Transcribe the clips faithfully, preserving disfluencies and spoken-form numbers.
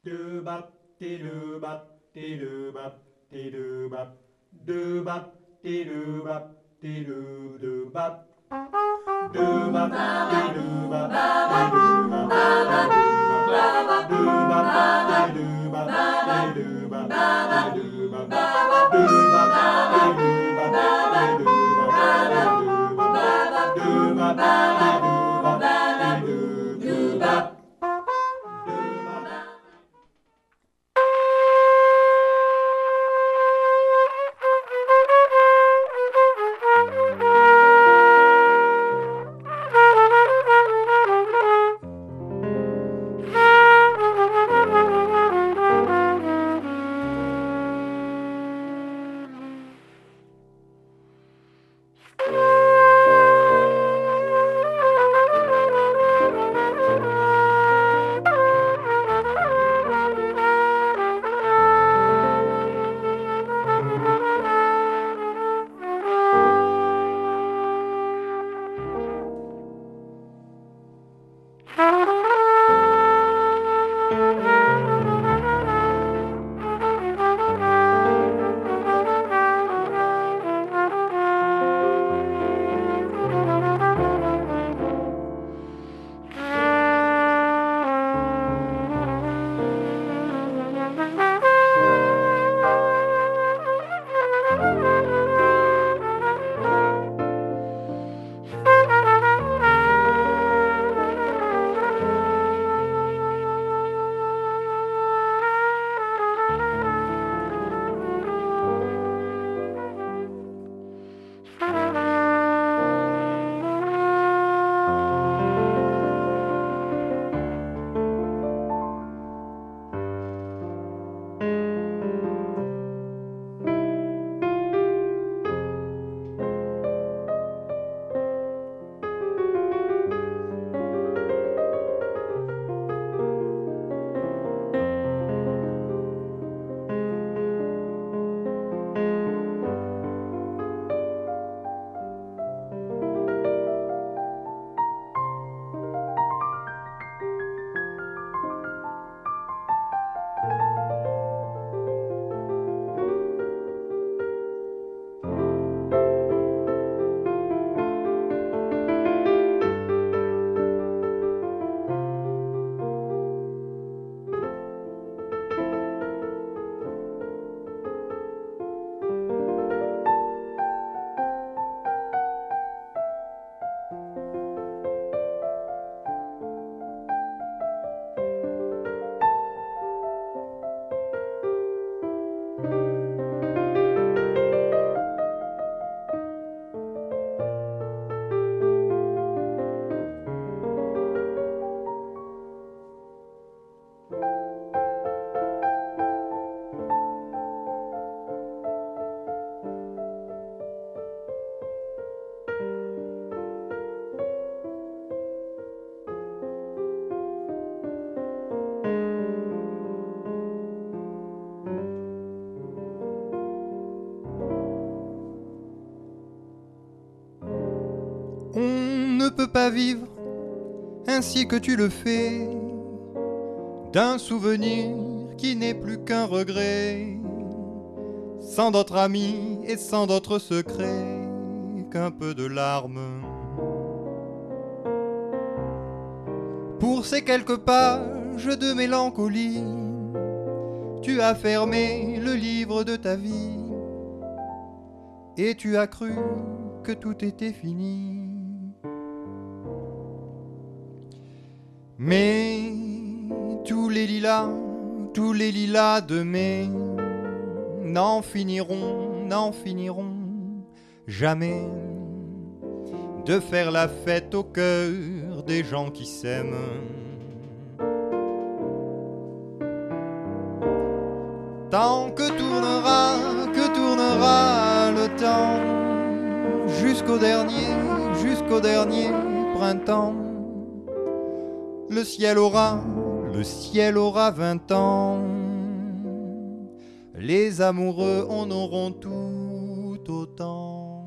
Do bop, de do bop, de do bop, de do bop, do bop, de do bop, de do do bop, do bop, de do bop, de do bop, de do bop, do bop, de do bop, de do bop, de do bop, do bop, de do bop, de do bop, de do bop, do bop, de do bop, de do do bop. On ne peut pas vivre ainsi que tu le fais, d'un souvenir qui n'est plus qu'un regret, sans d'autres amis et sans d'autres secrets qu'un peu de larmes. Pour ces quelques pages de mélancolie, tu as fermé le livre de ta vie et tu as cru que tout était fini. Mais tous les lilas, tous les lilas de mai n'en finiront, n'en finiront jamais de faire la fête au cœur des gens qui s'aiment. Tant que tournera, que tournera le temps, jusqu'au dernier, jusqu'au dernier printemps, le ciel aura, le ciel aura vingt ans. Les amoureux en auront tout autant.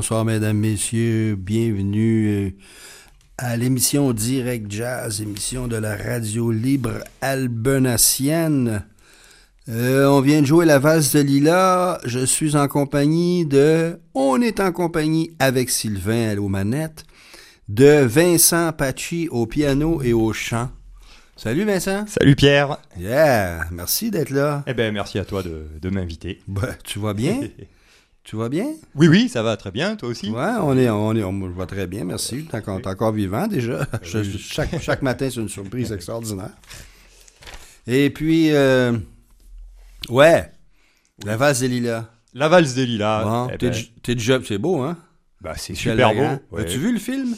bonsoir, mesdames, messieurs. Bienvenue euh, à l'émission Direct Jazz, émission de la radio libre albenacienne. Euh, on vient de jouer la valse de Lila. Je suis en compagnie de... On est en compagnie avec Sylvain aux manettes, de Vincent Paci au piano et au chant. Salut Vincent. Salut Pierre. Yeah, merci d'être là. Eh ben merci à toi de, de m'inviter. Ben, tu vas bien? Tu vas bien? Oui, oui, ça va très bien, toi aussi? Ouais, on est, on est, on, je vais très bien, merci. T'es encore, t'es encore vivant déjà. Je- je- chaque, chaque matin, c'est une surprise extraordinaire. Et puis, euh, ouais, la vase des lilas. La valse des lilas. Bon, eh t'es, ben, du- t'es du job, c'est beau, hein? bah, c'est Michel super Legrand. beau. Ouais. As-tu vu le film?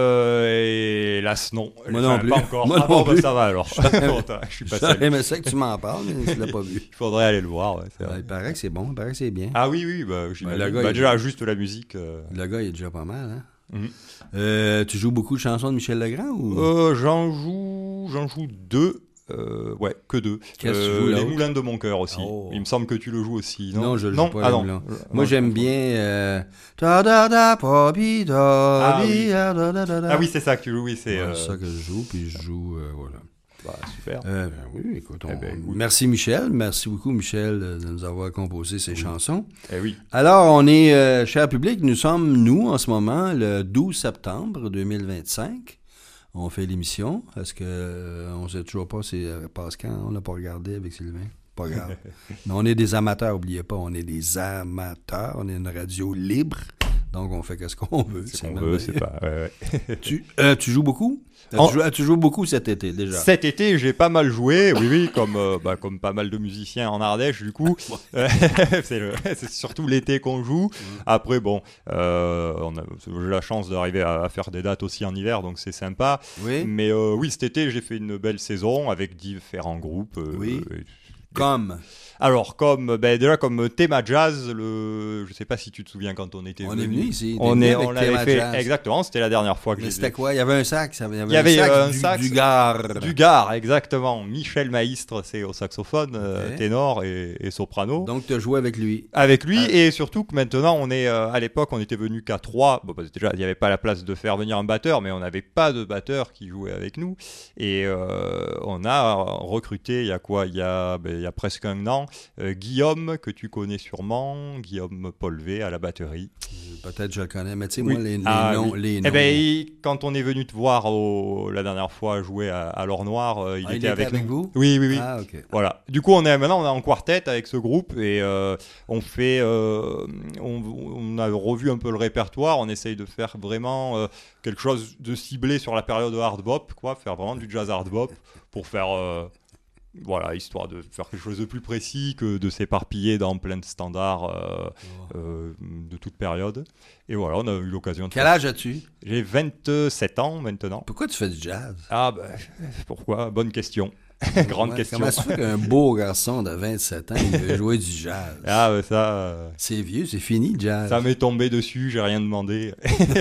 Euh, hélas, non. Moi Enfin, non plus. Pas encore. Moi ah, non bon, bah, plus. ça va alors. Attends, je suis pas J'aurais seul. aimé ça que tu m'en parles, mais tu l'as pas vu. Il faudrait aller le voir. Ouais, c'est Ouais, vrai. il paraît que c'est bon, il paraît que c'est bien. Ah oui, oui, bah, j'imagine. le gars, Bah, il- déjà, juste la musique. euh, Le gars, il est déjà pas mal, hein? Mhm. Euh, tu joues beaucoup de chansons de Michel Legrand ou? Euh, j'en joue, j'en joue deux. Euh, ouais, que deux. Qu'est-ce que tu Euh, joues, Les l'autre? Moulins de mon cœur aussi. Oh. Il me semble que tu le joues aussi, non? Non, je le joue pas, Ah les non. Moulins. Euh, Moi, non, j'aime je bien. Euh... ta da da pa bi da Ah bi oui. da da da da da. Ah oui, c'est ça que tu joues, oui, c'est... Ouais, euh, c'est ça que je joue, puis je joue, euh, voilà. bah, super. Euh, ben oui, écoute, on- Eh ben, écoute. merci Michel, merci beaucoup Michel euh, de nous avoir composé ces chansons. Eh oui. Alors, on est, euh, cher public, nous sommes, nous, en ce moment, le douze septembre deux mille vingt-cinq. On fait l'émission. Est-ce que euh, on sait toujours pas c'est euh, passe quand? On l'a pas regardé avec Sylvain. Pas grave. Mais on est des amateurs, oubliez pas, on est des amateurs. On est une radio libre. Donc, on fait qu'est-ce qu'on veut. C'est qu'on merveilleux. veut, c'est pas... ouais, ouais. Tu, euh, tu joues beaucoup? Euh, En- Tu, joues, tu joues beaucoup cet été, déjà. Cet été, j'ai pas mal joué, oui, oui, comme, euh, bah, comme pas mal de musiciens en Ardèche, du coup. Euh, c'est, le- c'est surtout l'été qu'on joue. Après, bon, euh, on a, j'ai la chance d'arriver à, à faire des dates aussi en hiver, donc c'est sympa. Oui. Mais euh, oui, cet été, j'ai fait une belle saison avec différents groupes. euh, Oui. et- Comme. Alors, comme, ben, déjà, comme Théma Jazz, le, je sais pas si tu te souviens quand on était On venu. est venu ici. On, venu est, avec on l'avait Théma fait, Jazz. exactement, c'était la dernière fois que Mais j'ai c'était quoi? Il y avait un sax. Il y avait, Il y avait, un sax, euh, un du, sax. du Gard. Du Gard, exactement. Michel Maistre, c'est au saxophone, euh, Ok. ténor et, et soprano. Donc, tu as joué avec lui. Avec lui, Ah. et surtout que maintenant, on est, euh, à l'époque, on était venu qu'à trois. Bon, parce que déjà, il n'y avait pas la place de faire venir un batteur, mais on n'avait pas de batteur qui jouait avec nous. Et euh, on a recruté, il y a quoi? Il y a, ben, il y a presque un an, euh, Guillaume, que tu connais sûrement, Guillaume Polvé à la batterie. Peut-être je le connais, mais tu sais, Oui. moi, les, les Ah, noms. oui. Les Eh noms. ben, il- quand on est venu te voir au- la dernière fois jouer à, à l'Or Noir, euh, il, Ah, était avec, nous. vous? Oui, oui, oui. Ah, OK. Voilà. Du coup, on est maintenant on est en quartet avec ce groupe et euh, on fait, euh, on, on a revu un peu le répertoire. On essaye de faire vraiment euh, quelque chose de ciblé sur la période hard bop, quoi, faire vraiment du jazz hard bop pour faire, euh, voilà, histoire de faire quelque chose de plus précis que de s'éparpiller dans plein de standards euh, euh, de toute période. Et voilà, on a eu l'occasion de Quel faire. âge as-tu? J'ai vingt-sept ans maintenant. Pourquoi tu fais du jazz? Ah ben, pourquoi? Bonne question. Grande Ouais, question. Comment ça fait qu'un beau garçon de vingt-sept ans il veut jouer du jazz? Ah ben ça. euh, C'est vieux, c'est fini le jazz. Ça m'est tombé dessus, j'ai rien demandé.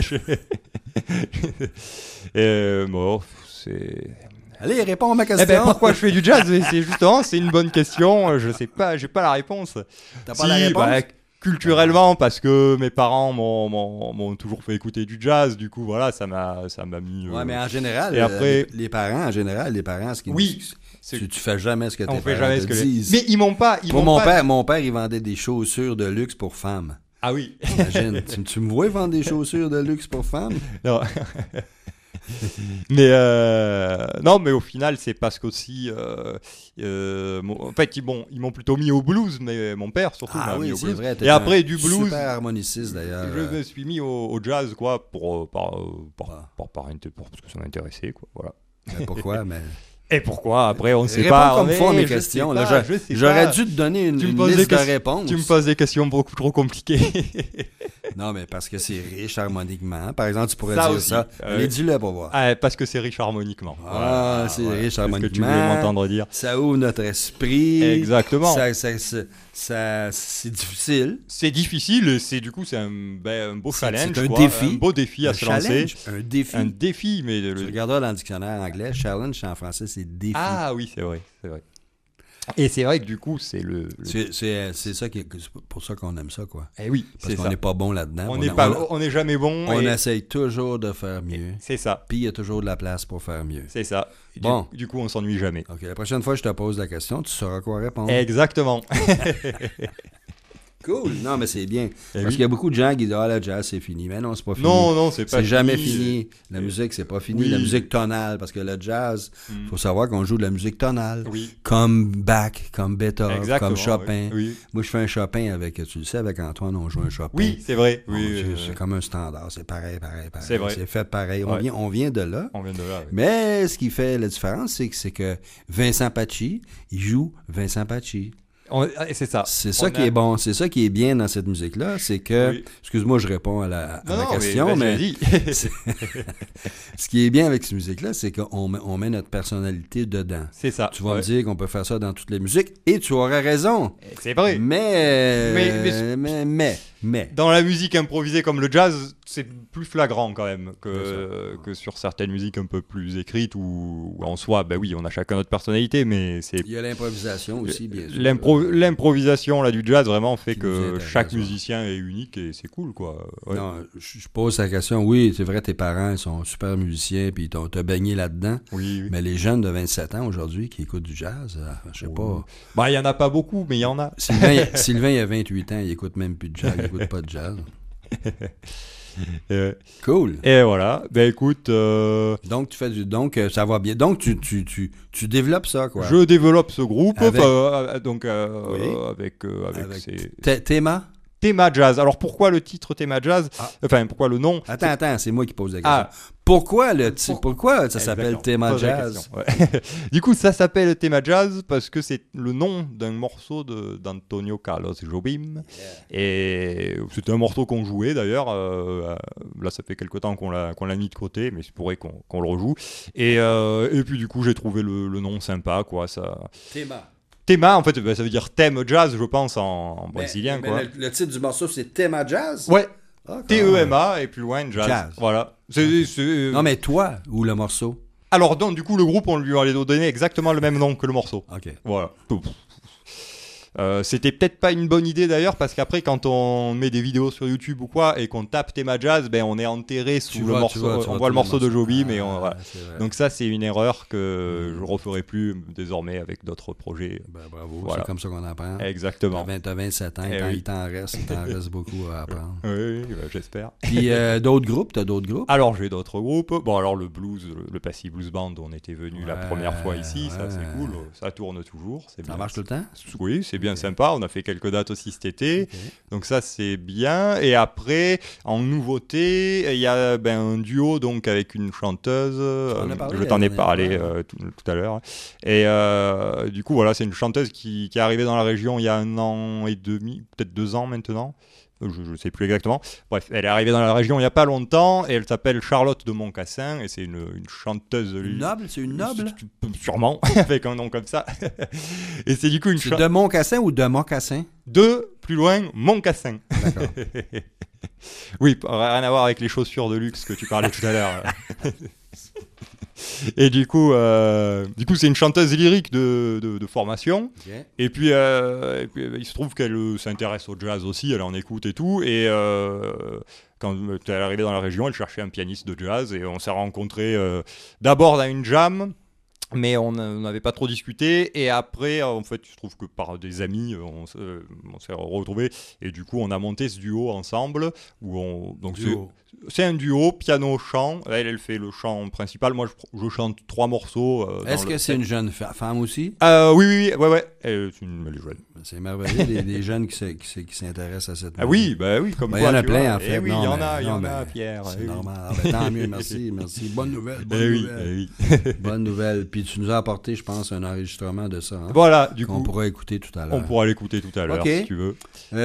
Et, bon, c'est. Allez, réponds à ma Eh question. ben, pourquoi je fais du jazz? C'est justement, c'est une bonne question. Je sais pas, j'ai pas la réponse. T'as pas Si, la réponse? bah, culturellement, parce que mes parents m'ont, m'ont, m'ont toujours fait écouter du jazz. Du coup, voilà, ça m'a, ça m'a mis. euh, Ouais, mais en général, Et euh, après- les, les parents, en général, les parents, ce qu'ils Oui, disent, c'est- tu, tu fais jamais ce que tes on fait parents jamais te ce que les. disent. Mais ils m'ont pas. Ils Pour m'ont mon pas- père, mon père, il vendait des chaussures de luxe pour femmes. Ah oui. Imagine, tu, tu me vois vendre des chaussures de luxe pour femmes? Non. mais euh, non, mais au final, c'est parce qu'aussi, euh, euh, mon- en fait, ils m'ont, ils m'ont plutôt mis au blues, mais mon père surtout m'a Ah mis oui, au c'est blues. vrai. t'es Et après un du blues, Super harmoniciste d'ailleurs. je me suis mis au, au jazz, quoi, pour, euh, par, euh, par, Ah. par, par inté- pour- parce que ça m'intéressait, quoi. Voilà. Mais pourquoi? Mais... Et pourquoi après, on ne sait Réponds pas. comme mais font mes je sais questions. pas, là. Je- je sais J'aurais pas. dû te donner une, Tu me une poses des liste de questions- réponses. Tu me poses des questions beaucoup trop compliquées. Non, mais parce que c'est riche harmoniquement. Par exemple, tu pourrais Ça dire aussi. ça. Euh, Allez, dis-le pour voir. Ah, parce que c'est riche harmoniquement. Ah, c'est riche C'est ce que tu voulais harmoniquement. m'entendre dire. Ça ouvre notre esprit. Exactement. Ça, ça, ça, ça- c'est difficile. C'est difficile, et c'est du coup c'est un, ben, un beau C'est- challenge, c'est un quoi. défi. un beau défi à un se lancer, challenge, un défi. un défi, mais le- Tu regarderas dans le dictionnaire anglais, challenge en français, c'est défi. ah oui c'est vrai, c'est vrai. Et c'est vrai que du coup, c'est le. le... C'est, c'est, c'est ça qui est, c'est pour ça qu'on aime ça, quoi. Eh oui, Parce c'est qu'on ça. n'est pas bon là-dedans. On On n'est a- pas, on- on n'est jamais bon. On et... essaye toujours de faire mieux. C'est ça, Puis il y a toujours de la place pour faire mieux. c'est ça. Du, Bon. du coup, on s'ennuie jamais. OK, la prochaine fois que je te pose la question, tu sauras quoi répondre. Exactement. Cool. Non, mais c'est bien. Eh Parce oui. qu'il y a beaucoup de gens qui disent « Ah, le jazz, c'est fini. » Mais non, c'est pas fini. Non, non, c'est pas C'est jamais fini. fini. La musique, c'est pas fini. Oui. La musique tonale, parce que le jazz, il Mm. faut savoir qu'on joue de la musique tonale. Oui. Comme Bach, comme Beethoven, Exactement. comme Chopin. Oui. Oui, Moi, je fais un Chopin avec, tu le sais, avec Antoine, on joue un Chopin. Oui, c'est vrai. Bon, Oui, c'est, euh, c'est comme un standard. C'est pareil, pareil, pareil. C'est vrai. C'est fait pareil. On, Ouais. vient, on vient de là. on vient de là. Oui. Mais ce qui fait la différence, c'est que, c'est que Vincent Pacci, il joue Vincent Pacci. On- ah, c'est ça. C'est ça On qui a- est bon. C'est ça qui est bien dans cette musique-là. C'est que, Oui. excuse-moi, je réponds à la, à Non, la non, question, mais, mais, vas-y, vas-y. c'est- ce qui est bien avec cette musique-là, c'est qu'on met, on met notre personnalité dedans. C'est ça. Tu vas ouais. me dire qu'on peut faire ça dans toutes les musiques, et tu auras raison. C'est vrai. Mais, Mais- mais, mais, mais, mais. Dans la musique improvisée comme le jazz, c'est plus flagrant quand même Bien que, que sur certaines musiques un peu plus écrites où, où en soi, ben oui, on a chacun notre personnalité, mais c'est Il y a l'improvisation aussi, bien sûr. l'impro- l'improvisation là du jazz vraiment fait Qui nous que intéresse, chaque ouais. musicien est unique et c'est cool quoi. Ouais. Non, je je pose la question. Oui, c'est vrai, tes parents ils sont super musiciens, puis t'as t'as baigné là-dedans. Oui, oui. Mais les jeunes de vingt-sept ans aujourd'hui qui écoutent du jazz, euh, je sais Oui. pas. Bah il y en a pas beaucoup, mais il y en a. Sylvain, il- Sylvain, il a vingt-huit ans, il écoute même plus de jazz, il écoute pas de jazz. Euh, Cool. et voilà. Ben écoute, euh, Donc, tu fais du. Donc, euh, ça va bien. Donc, tu, tu, tu, tu développes ça, quoi. je développe ce groupe, Avec- enfin, euh, donc euh, Oui. euh, avec euh, avec, Avec ces Thé- Théma? Théma Jazz. Alors pourquoi le titre Théma Jazz Ah. Enfin pourquoi le nom Attends, attends, c'est moi qui pose la question. Ah. Pourquoi le ti- Pour- Pourquoi ça s'appelle Exactement. Théma Pose la Jazz? question, ouais. Du coup, ça s'appelle Théma Jazz parce que c'est le nom d'un morceau de- d'Antonio Carlos Jobim. Et c'était un morceau qu'on jouait d'ailleurs. euh, euh, là, ça fait quelque temps qu'on l'a qu'on l'a mis de côté, mais c'est pourrait qu'on qu'on le rejoue. Et, euh, et puis du coup, j'ai trouvé le, le nom sympa, quoi. Ça... Théma. Théma, en fait, bah, ça veut dire thème jazz, je pense, en, en Mais- brésilien, mais quoi. Le, le titre du morceau, c'est Théma Jazz? Ouais, Ah, T E M A et plus loin jazz. Jazz. Voilà. C'est- c'est- Non, mais toi ou le morceau? Alors, donc, du coup, le groupe, on lui a donné exactement le même nom que le morceau. OK. Voilà. Euh, c'était peut-être pas une bonne idée d'ailleurs parce qu'après quand on met des vidéos sur YouTube ou quoi et qu'on tape Théma Jazz, ben on est enterré sous Tu le vois, tu morceau, vois, tu on vois voit le tous morceau les de Joby, Ah, mais on, voilà. c'est vrai. Donc ça c'est une erreur que je referai plus désormais avec d'autres projets. Ben, bravo, Voilà. c'est comme ça qu'on apprend. Exactement. T'as vingt- t'as vingt-sept ans, Eh il t'en- oui. il t'en reste, il t'en reste beaucoup à apprendre. Oui, oui, bah, j'espère. Puis euh, d'autres groupes, t'as d'autres groupes? Alors j'ai d'autres groupes. Bon alors le blues, le, le Passy Blues Band, on était venu la Ouais, première fois ici, ça ouais. c'est cool, ça tourne toujours, c'est Ça bien. marche tout le temps? Oui, c'est bien Ok. sympa. On a fait quelques dates aussi cet été. Ok. Donc ça c'est bien. Et après, en nouveauté, il y a ben, un duo donc avec une chanteuse. en as euh, parlé je t'en ai la parlé dernière fois. euh, tout, tout à l'heure. Et euh, du coup voilà, c'est une chanteuse qui, qui est arrivée dans la région il y a un an et demi, peut-être deux ans maintenant. Je ne sais plus exactement. Bref, elle est arrivée dans la région il n'y a pas longtemps et elle s'appelle Charlotte de Moncassin et c'est une, une chanteuse. Une noble, c'est une noble? Sûrement, avec un nom comme ça. Et c'est du coup une C'est chanteuse. de Moncassin ou de Mocassin? De plus loin, Moncassin. D'accord. Oui, p- rien à voir avec les chaussures de luxe que tu parlais tout à l'heure. Et du coup, euh, du coup, c'est une chanteuse lyrique de, de, de formation. Ok. Et puis, euh, et puis, euh, il se trouve qu'elle euh, s'intéresse au jazz aussi, elle en écoute et tout. Et euh, quand elle est arrivée dans la région, elle cherchait un pianiste de jazz et on s'est rencontrés euh, d'abord dans une jam. Mais on a- on n'avait pas trop discuté et après en fait il se trouve que par des amis euh, on, s'est- euh, on s'est retrouvés et du coup on a monté ce duo ensemble où on donc c'est- Duo. c'est un duo piano chant, elle elle fait le chant principal, moi je, je chante trois morceaux euh, dans Est-ce le que c'est set. une jeune fa- femme aussi? Euh, oui oui oui ouais ouais elle, c'est une, elle est jeune. C'est merveilleux, des, des jeunes qui, se- qui, se- qui s'intéressent à cette Ah oui bah oui comme Ben, il quoi, y en a tu plein vois. en fait. Eh oui il Non, y en mais- a il y non, en a mais Pierre C'est eh oui. normal. Ah, ben, tant mieux, merci, merci. Bonne nouvelle, bonne Eh oui, nouvelle. eh oui. Bonne nouvelle. Puis tu nous as apporté, je pense, un enregistrement de ça. Hein, Voilà du qu'on coup pourra écouter tout à l'heure. on pourra l'écouter tout à l'heure Ok. si tu veux.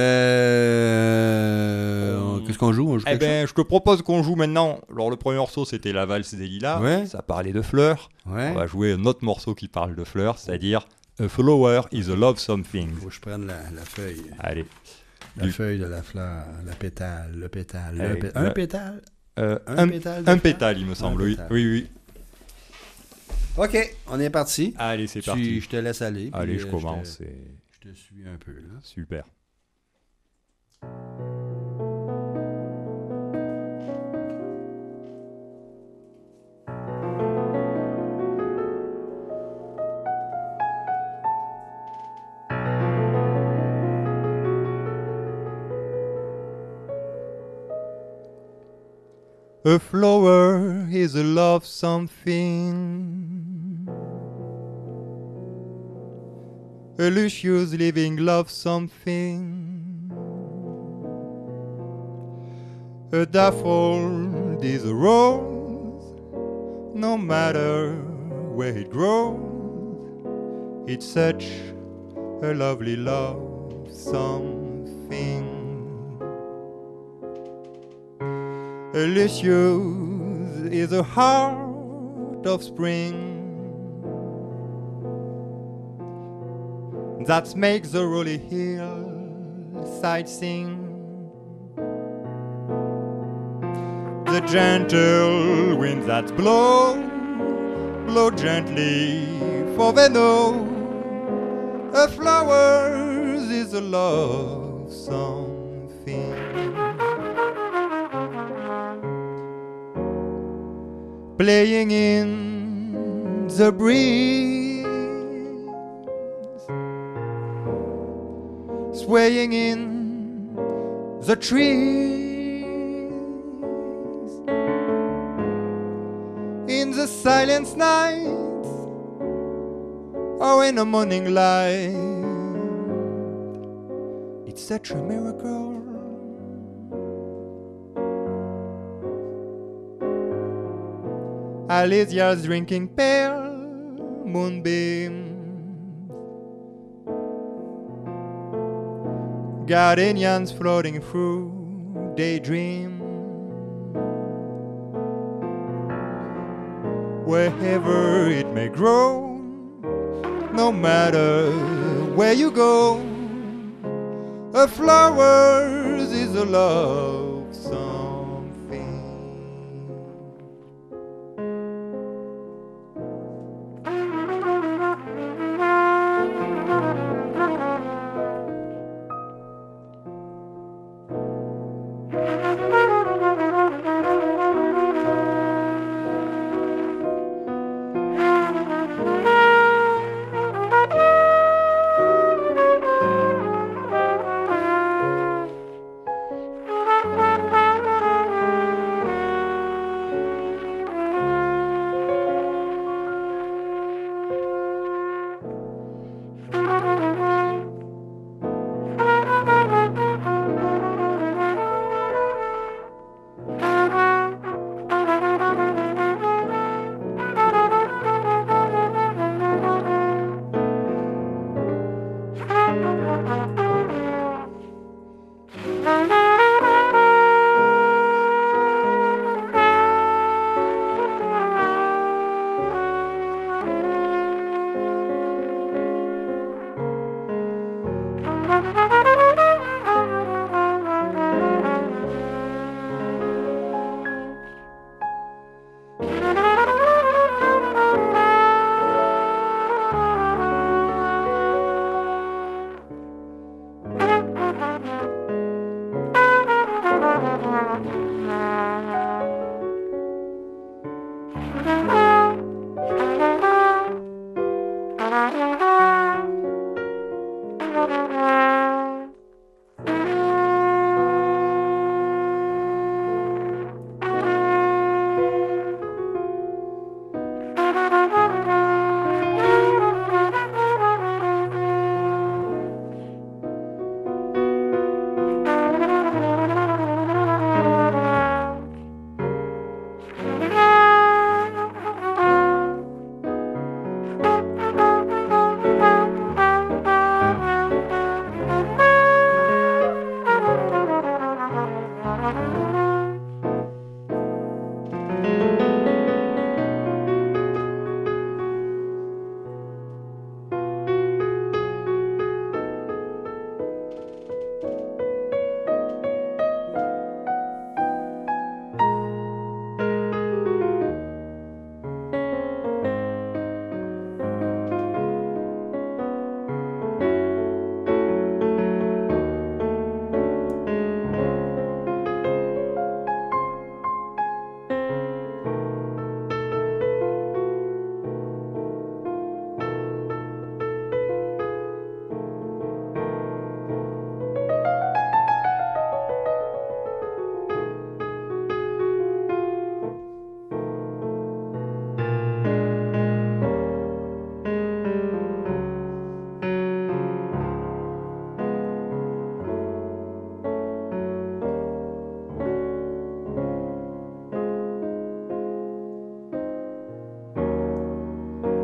Euh... On- Qu'est-ce qu'on joue? On joue Eh quelque ben, je te propose qu'on joue maintenant. Alors, le premier morceau, c'était La valse des lilas. Ouais. Ça parlait de fleurs. chose? Ouais. On va jouer un autre morceau qui parle de fleurs, c'est-à-dire A flower is a love something. Faut que je prenne la, la feuille. Allez. La Du- feuille de la fleur, la pétale, le pétale, le Allez, pétale. Un ouais. pétale? Euh, Un un, pétale de un fleur? pétale, il me semble, oui. pétale. Oui, oui. OK, on est parti. Allez, c'est Tu- parti. Je te laisse aller. puis, Allez, je euh, commence. te, et- je te suis un peu, là. Super. A flower is a love something. A luscious living love something. A daffodil is a rose, no matter where it grows. It's such a lovely love something. A Lucius is a heart of spring that makes the rolling hillside sing. The gentle winds that blow, blow gently, for they know a flower is a love something. Playing in the breeze, swaying in the trees, in the silent nights or in the morning light. It's such a miracle. Alicia's drinking pale moonbeams, gardenias floating through daydream. Wherever it may grow, no matter where you go, a flower is a love something.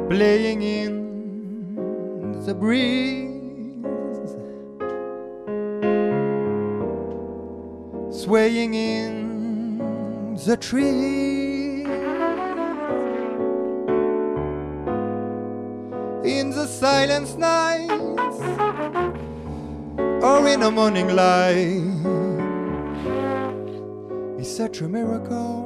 playing in the breeze, swaying in the trees, in the silent nights, or in the morning light, is such a miracle.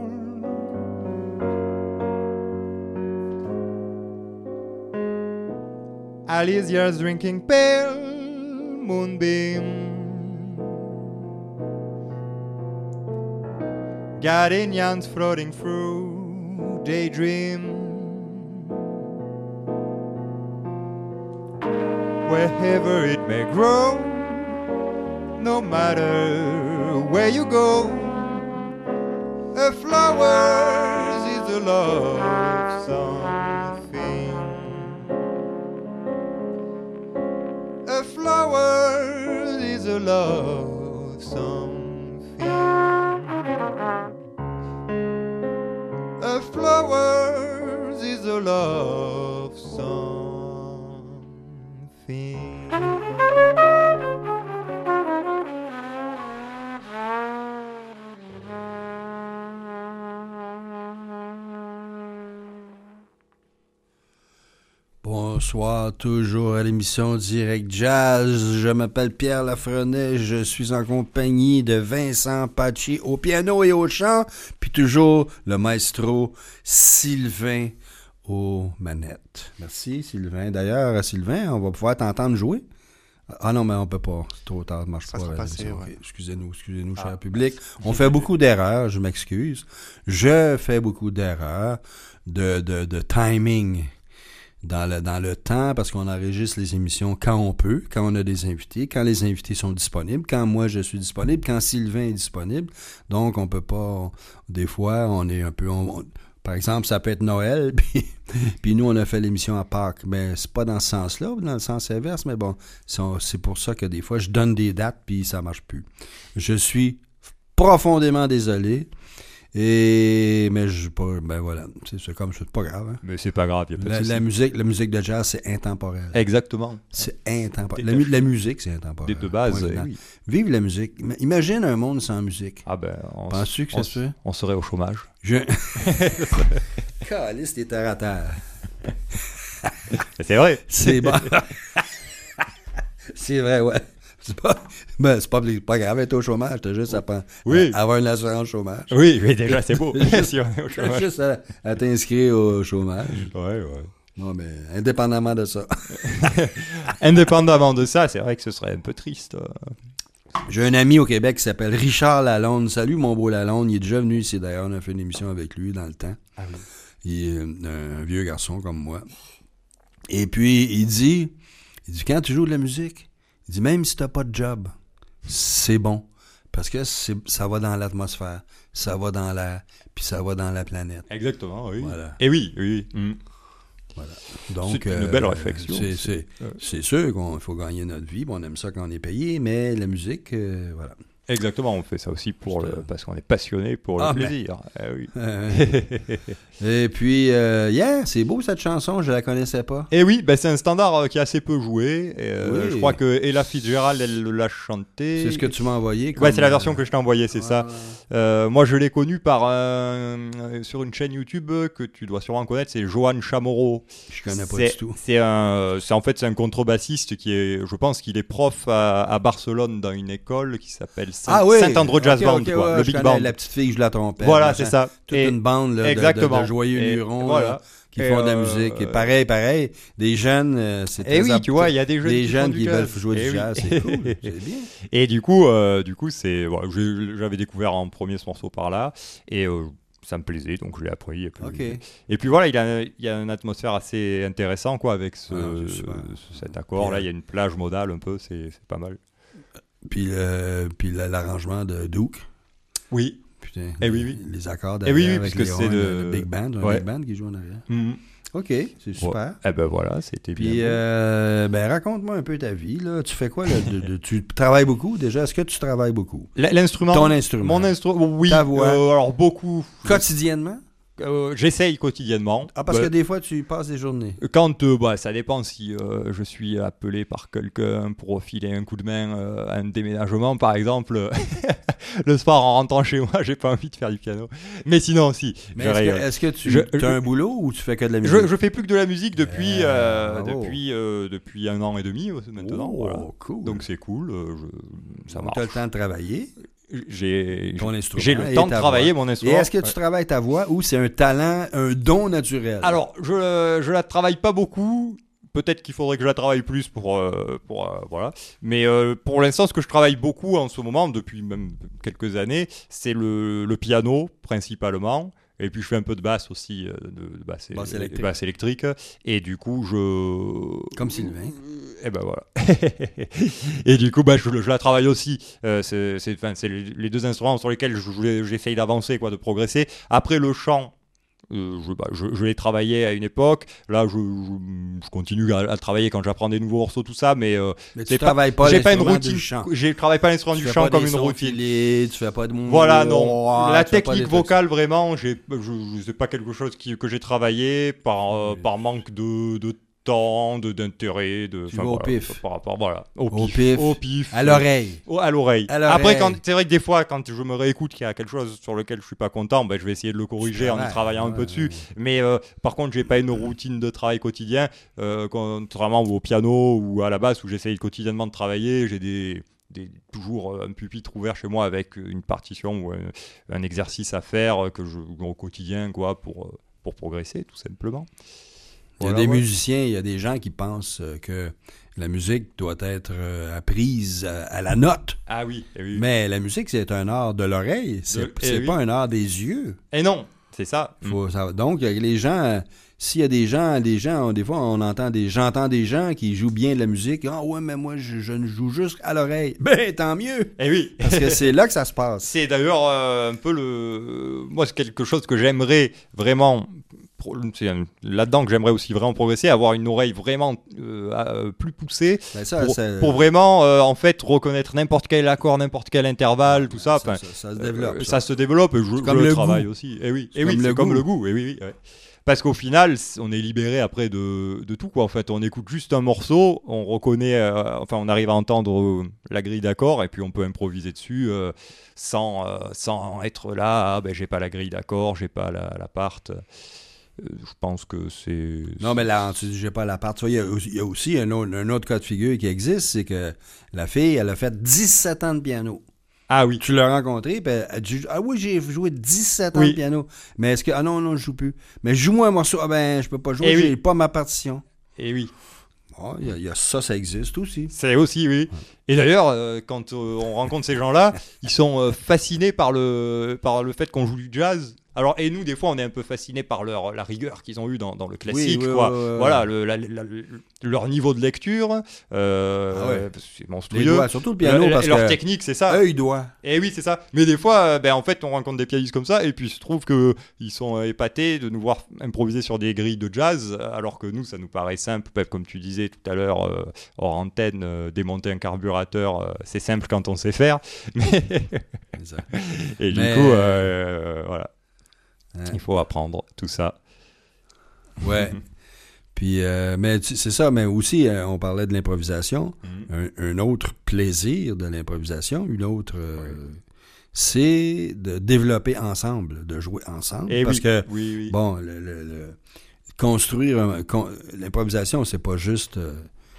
Alicia's drinking pale moonbeam, gardenias floating through daydream. Wherever it may grow, no matter where you go, a flower is a love something. A flower is a love something. A flower is a love something. Bonsoir, toujours à l'émission Direct Jazz. Je m'appelle Pierre Lafrenet, je suis en compagnie de Vincent Paci au piano et au chant, puis toujours le maestro Sylvain aux manettes. Merci Sylvain. D'ailleurs, Sylvain, on va pouvoir t'entendre jouer. Ah non, mais on peut pas. C'est trop tard, ça marche ça pas. Sera passé, okay. ouais. Excusez-nous, excusez-nous, ah. cher public. On fait beaucoup d'erreurs, je m'excuse. Je fais beaucoup d'erreurs de, de, de timing. Dans le, dans le temps, parce qu'on enregistre les émissions quand on peut, quand on a des invités, quand les invités sont disponibles, quand moi je suis disponible, quand Sylvain est disponible. Donc, on peut pas... Des fois, on est un peu... On, on, par exemple, ça peut être Noël, puis, puis nous, on a fait l'émission à Pâques. Mais c'est pas dans ce sens-là, dans le sens inverse, mais bon, c'est, c'est pour ça que des fois, je donne des dates, puis ça marche plus. Je suis profondément désolé. Et mais je pas ben voilà, c'est, c'est comme c'est pas grave. Hein. Mais c'est pas grave, y a pas de la, souci. la musique, la musique de jazz, c'est intemporel. Exactement. C'est intemporel. La, mu- la musique, c'est intemporel. De base, euh, oui. Vive la musique. Imagine un monde sans musique. Ah ben, on, penses-tu que on, ça se fait? On serait au chômage. Je. Calice, t'es terre à terre. C'est vrai. C'est bon. C'est vrai, ouais. C'est pas, ben, c'est pas, pas grave d'être au chômage, t'as juste à, à, oui. à avoir une assurance chômage. Oui, mais déjà, c'est beau. Si on est au chômage. T'as juste à, à t'inscrire au chômage. Ouais, ouais. Non, mais indépendamment de ça. Indépendamment de ça, c'est vrai que ce serait un peu triste. J'ai un ami au Québec qui s'appelle Richard Lalonde. Salut, mon beau Lalonde. Il est déjà venu ici, d'ailleurs. On a fait une émission avec lui dans le temps. Ah oui. Il est un, un vieux garçon comme moi. Et puis, il dit, il dit, quand tu joues de la musique, il dit, même si t'as pas de job, c'est bon. Parce que c'est, ça va dans l'atmosphère, ça va dans l'air, puis ça va dans la planète. Exactement, oui. Voilà. Et oui, oui. Mmh. Voilà. Donc, c'est une euh, belle réflexion. C'est, c'est, c'est, c'est sûr qu'il faut gagner notre vie, on aime ça quand on est payé, mais la musique, euh, voilà. Exactement, on fait ça aussi pour le, parce qu'on est passionné pour ah, le plaisir. Ben. Eh oui. Et puis, euh, yeah, c'est beau cette chanson, je la connaissais pas. Et oui, ben c'est un standard euh, qui est assez peu joué. Et, euh, oui. Je crois que Ella Fitzgerald, elle l'a chanté. C'est ce que tu m'as envoyé. Comme, ouais, c'est la version euh... que je t'ai envoyée, c'est ouais, ça. Ouais. Euh, moi, je l'ai connu par euh, sur une chaîne YouTube que tu dois sûrement connaître, c'est Johan Chamorro. Je connais pas c'est, du tout. C'est un, c'est en fait c'est un contrebassiste qui est, je pense qu'il est prof à, à Barcelone dans une école qui s'appelle Saint, ah, oui. Saint-André Jazz okay, Band, okay, quoi, ouais, le Big Band. La petite fille que je la trompais. Voilà, là, c'est ça. Toute et une bande là, exactement. De, de joyeux et lurons voilà. là, qui et font de la euh, musique. Et pareil, pareil. Des jeunes, euh, c'est très Et oui, ap- tu vois, il y a des jeunes des qui, jeunes font qui du veulent jazz. jouer et du oui. jazz. C'est cool, c'est bien. Et du coup, euh, du coup, c'est, bon, j'avais découvert en premier ce morceau par là, et euh, ça me plaisait, donc je l'ai appris. Et puis, okay. et puis voilà, il a, il y a une atmosphère assez intéressante, quoi, avec ce, ah, ce, cet accord. Là, il y a une plage modale un peu, c'est, c'est pas mal. Puis, euh, puis l'arrangement de Duke. Oui. Putain, et les, oui, oui. les accords derrière oui, oui, avec parce les que c'est horns, de... le big band, un ouais. big band qui joue en arrière. Mm-hmm. OK, c'est super. Ouais. Eh ben voilà, c'était Puis, bien. euh, ben raconte-moi un peu ta vie, là. Tu fais quoi, là? de, de, tu travailles beaucoup, déjà? Est-ce que tu travailles beaucoup? L'instrument? Ton instrument? Mon instrument, oui. Ta voix? Euh, alors, beaucoup. Quotidiennement? euh, j'essaye quotidiennement. Ah, parce Bah, que des fois, tu passes des journées. Quand, euh, bah, ça dépend si euh, je suis appelé par quelqu'un pour filer un coup de main euh, à un déménagement, par exemple. Le soir, en rentrant chez moi, j'ai pas envie de faire du piano. Mais sinon, si. Mais je est-ce que, rigole. est-ce que tu Je- as je- un boulot ou tu fais que de la musique? Je, je fais plus que de la musique depuis, Eh, euh, bravo. depuis, euh, depuis un an et demi euh, maintenant. Oh, voilà. cool. Donc c'est cool, euh, je- ça tu marche. as le temps de travailler J'ai, ton instrument. j'ai le et temps de ta travailler voix. mon Et instrument. est-ce que tu Ouais. travailles ta voix ou c'est un talent, un don naturel? Alors, je, je la travaille pas beaucoup. Peut-être qu'il faudrait que je la travaille plus pour, euh, pour euh, voilà. Mais euh, pour l'instant, ce que je travaille beaucoup en ce moment, depuis même quelques années, c'est le, le piano principalement. Et puis je fais un peu de basse aussi, euh, de, de basse, Basse é- électrique. basse électrique. Et du coup, je... Comme Sylvain. Et ben voilà. Et du coup, bah, je, je la travaille aussi. Euh, c'est c'est, enfin, c'est les, les deux instruments sur lesquels je- je- j'essaye d'avancer, quoi, de progresser. Après le chant, euh, je, bah, je, je l'ai travaillé à une époque. Là, je, je, je continue à, à le travailler quand j'apprends des nouveaux morceaux, tout ça. Mais euh, Mais tu c'est travailles pas, j'ai pas une l'instrument routine. du chant. Je travaille pas l'instrument Tu du fais chant pas comme des une sons routine. filés, tu fais pas de... Voilà, non. Oh, La tu fais pas technique des trucs- vocale, vraiment, j'ai, je, je sais pas quelque chose qui, que j'ai travaillé par, euh, Oui. par manque de, de temps, de, d'intérêt, de. Tu enfin, vas au voilà, pif. Par rapport, voilà, au Au pif, pif. au pif, À l'oreille. euh, à l'oreille. À l'oreille. Après, quand, c'est vrai que des fois, quand je me réécoute qu'il y a quelque chose sur lequel je suis pas content, ben, je vais essayer de le corriger en y travailles, travaillant un ouais, peu dessus. ouais. Mais euh, par contre, j'ai pas une routine de travail quotidien, euh, contrairement au piano ou à la basse où j'essaye quotidiennement de travailler. J'ai des, des, toujours euh, un pupitre ouvert chez moi avec une partition ou un, un exercice à faire que je, au quotidien, quoi, pour, euh, pour progresser, tout simplement. Il y a Voilà, des ouais. musiciens, il y a des gens qui pensent euh, que la musique doit être euh, apprise à, à la note. Ah oui, eh oui. Mais la musique, c'est un art de l'oreille. C'est, De- eh c'est oui. pas un art des yeux. Et non, c'est ça. Faut savoir- Donc, il y a les gens, euh, s'il y a des gens, des gens, des fois, on entend des, j'entends des gens qui jouent bien de la musique. Ah ouais, mais moi, je, je ne joue juste à l'oreille. Ben, tant mieux. Eh oui. Parce que c'est là que ça se passe. C'est d'ailleurs euh, un peu le. Moi, c'est quelque chose que j'aimerais vraiment. pro- C'est un- là-dedans que j'aimerais aussi vraiment progresser, avoir une oreille vraiment euh, euh, plus poussée Ben, ça, pour, ça- pour vraiment euh, en fait reconnaître n'importe quel accord, n'importe quel intervalle, tout ça. ça, Enfin, ça, ça se développe. euh, ça. ça se développe et je, comme je le travaille goût. aussi. Et oui, C'est et oui, comme c'est le comme goût. le goût. Et oui, oui, ouais. Parce qu'au final, c- on est libéré après de, de tout, quoi. En fait, on écoute juste un morceau, on reconnaît, euh, enfin, on arrive à entendre euh, la grille d'accords et puis on peut improviser dessus euh, sans, euh, sans être là. Ah, ben, j'ai pas la grille d'accords, j'ai pas la, la part. Euh, je pense que c'est. Non, mais là, tu dis, j'ai pas la part. Tu vois, il y a aussi, il y a aussi un, autre, un autre cas de figure qui existe, c'est que la fille, elle a fait dix-sept ans de piano. Ah oui. Tu l'as rencontré, puis elle dit, ah oui, j'ai joué dix-sept ans Oui. de piano. Mais est-ce que, ah non, non, je joue plus. Mais joue-moi un morceau. Ah ben, je peux pas jouer, Eh oui. j'ai pas ma partition. Et oui. Ah, il y a- il y, a ça, ça existe aussi. C'est aussi, oui. Et d'ailleurs, euh, quand euh, on rencontre ces gens-là, ils sont euh, fascinés par le, par le fait qu'on joue du jazz. Alors, et nous, des fois, on est un peu fascinés par leur, la rigueur qu'ils ont eue dans, dans le classique, Oui, oui, quoi. oui, oui, oui. Voilà, le, la- la- le- leur niveau de lecture, euh, Ah ouais. c'est Les monstrueux. doigts, surtout le piano, Le- parce leur que technique, c'est ça. œil doigt. Et oui, c'est ça. Mais des fois, euh, ben, en fait, on rencontre des pianistes comme ça, et puis il se trouve qu'ils sont euh, épatés de nous voir improviser sur des grilles de jazz, alors que nous, ça nous paraît simple. Peut-être, comme tu disais tout à l'heure, euh, hors antenne, euh, démonter un carburateur, euh, c'est simple quand on sait faire. Mais C'est ça. et du Mais- coup, euh, voilà, Hein. il faut apprendre tout ça. Ouais. Puis, euh, mais tu- c'est ça, mais aussi, euh, on parlait de l'improvisation. Mhm. Un, un autre plaisir de l'improvisation, une autre, euh, c'est de développer ensemble, de jouer ensemble. Et parce oui, que, oui, oui. bon, le, le- le- construire, un- con- l'improvisation, c'est pas juste. euh,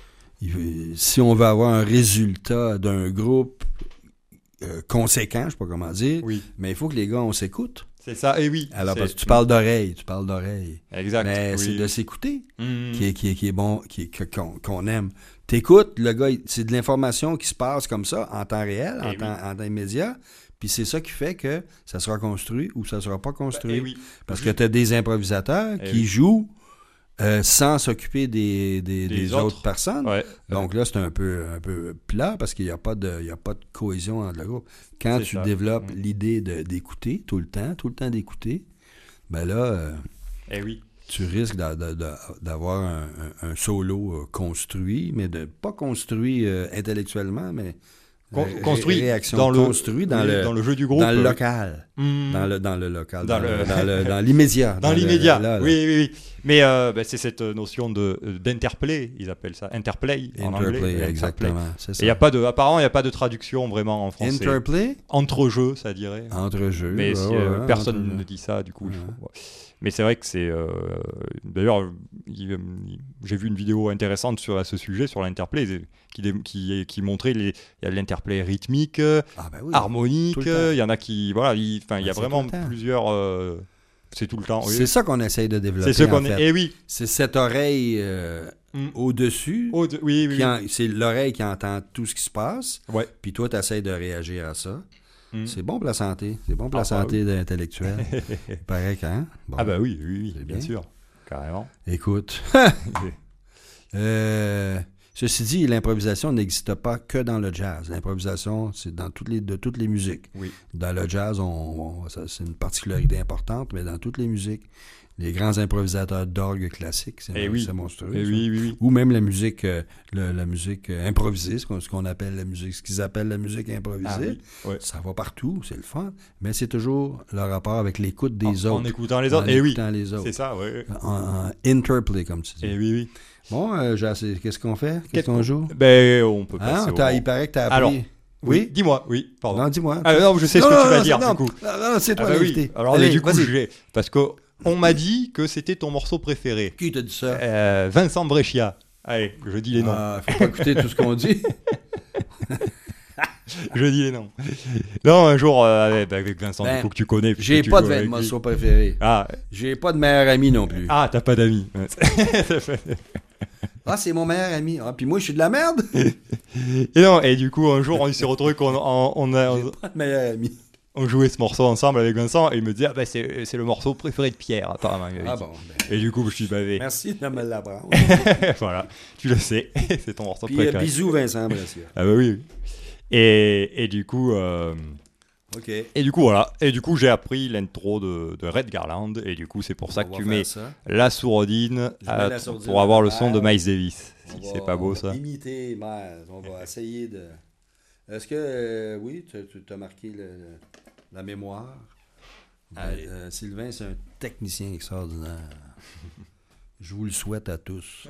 il- si on veut avoir un résultat d'un groupe euh, conséquent, je sais pas comment dire, Oui, mais il faut que les gars, on s'écoute. c'est ça. Et oui. Alors, c'est- parce que tu parles d'oreille, tu parles d'oreille. Exact. Mais oui. c'est de s'écouter Mhm. qui est, qui est, qui est bon, qui est- que- qu'on, qu'on aime. T'écoutes, le gars, il- c'est de l'information qui se passe comme ça, en temps réel, en, Eh temps, en temps immédiat, puis c'est ça qui fait que ça sera construit ou ça sera pas construit. Et oui. Parce que tu as des improvisateurs Eh qui oui. jouent euh, sans s'occuper des, des, Des des autres. autres personnes. Ouais. Donc là, c'est un peu, un peu plat parce qu'il n'y a, pas de- il y a pas de cohésion entre le groupe. Quand C'est tu ça. développes Mm. l'idée de- d'écouter tout le temps, tout le temps d'écouter, ben là... euh, Et oui. tu risques d'a- d'a- d'a- d'avoir un, un- un solo euh, construit, mais de pas construit euh, intellectuellement, mais Con- Ré- construit réaction dans le, construit dans oui, le dans le jeu du groupe. dans le euh, local, hmm, dans le dans le local, Dans dans, le- le, dans le- dans l'immédiat, dans le- l'immédiat. là, là. Oui, oui, oui. Mais euh, bah, c'est cette notion de d'interplay, ils appellent ça interplay en anglais. Interplay, Interplay. exactement. C'est Et ça. il y a pas de, apparemment, il y a pas de traduction vraiment en français. Interplay Entre jeux, ça dirait. entre jeux. Mais ouais, si, ouais, euh, ouais, personne entre- ne dit ça, du coup. il Ouais. faut- ouais. Mais c'est vrai que c'est. euh, D'ailleurs, il- il- j'ai vu une vidéo intéressante sur, à ce sujet, sur l'interplay, c'est- qui, dé- qui, qui montrait les. Il y a de l'interplay rythmique, Ah ben oui. harmonique. tout le temps. Il y en a qui. Voilà, il, enfin, il y a c'est vraiment tout le temps. plusieurs. euh, c'est tout le temps. oui. C'est ça qu'on essaye de développer. C'est ce qu'on en est. fait. Et oui. C'est cette oreille euh, Mm. au-dessus. Oh, de- oui, oui. qui en- c'est l'oreille qui entend tout ce qui se passe. Ouais. Puis toi, tu essaies de réagir à ça. Mm. C'est bon pour la santé. C'est bon pour Ah, la bah santé intellectuelle. Pareil qu'un. Bon. Ah bah oui, oui, oui, C'est bien bien. sûr. Carrément. Écoute. Euh, ceci dit, l'improvisation n'existe pas que dans le jazz. L'improvisation, c'est dans toutes les, de toutes les musiques. Oui. Dans le jazz, on, on- ça, c'est une particularité importante, mais dans toutes les musiques, les grands improvisateurs d'orgue classiques, c'est, Eh oui. c'est monstrueux. Eh ça. oui, oui, oui. Ou même la musique, euh, le- la musique euh, improvisée, ce qu'on, ce qu'on appelle la musique, ce qu'ils appellent la musique improvisée. Ah oui, ouais. Ça va partout, c'est le fun, mais c'est toujours le rapport avec l'écoute des en, autres. en écoutant les En autres. Et oui. écoutant les autres. C'est ça, ouais. En, en interplay, comme tu dis. Et oui, oui. Bon, euh, j'ai assez- qu'est-ce qu'on fait? Qu'est-ce Qu'est-ce qu'on joue? Ben, on peut Hein, passer. au t'as- moment. il paraît que t'as appris. Alors, Oui? Dis-moi, oui, pardon. Non, dis-moi. Ah, non, je sais Non, ce que non, tu vas non, dire, non, du coup. Non, non, c'est toi Ah bah oui. l'invité. Alors, Allez, mais du coup, vas-y. j'ai... Parce que on m'a dit que c'était ton morceau préféré. Qui t'a dit ça? Euh, Vincent Brescia. Allez, je dis les noms. Ah, faut pas écouter tout ce qu'on dit. Je dis les noms. Non, un jour, euh, avec, avec Vincent, Ben, il faut que tu connais. puisque J'ai tu pas de joues avec vêtements lui. préféré. Ah, J'ai pas de meilleur ami non plus. ah t'as pas d'amis. Ah, c'est mon meilleur ami. Ah, puis moi, je suis de la merde. Et non, et du coup, un jour, on s'est retrouvés qu'on on, on a, J'ai pas de meilleur ami. on jouait ce morceau ensemble avec Vincent, et il me dit, ah bah c'est, c'est le morceau préféré de Pierre, apparemment. il m'avait Ah dit. bon. ben, Et du coup, je suis bavé. merci de me l'apprendre. Voilà, tu le sais, c'est ton morceau Puis euh, préféré. bisous, Vincent Brescia. Ah bah oui. oui. Et, et du coup, euh, OK. et du coup voilà. Et du coup, j'ai appris l'intro de, de Red Garland. Et du coup, c'est pour ça On que va tu faire mets ça. la sourdine Je à- mets la sourdine pour avoir à le son de l'envers. Miles Davis. On Si va- c'est pas beau on va ça. imiter Miles. On va essayer de. Est-ce que, euh, oui, tu as marqué le- le- la mémoire? Ben, Allez. euh, Sylvain, c'est un technicien extraordinaire. Je vous le souhaite à tous.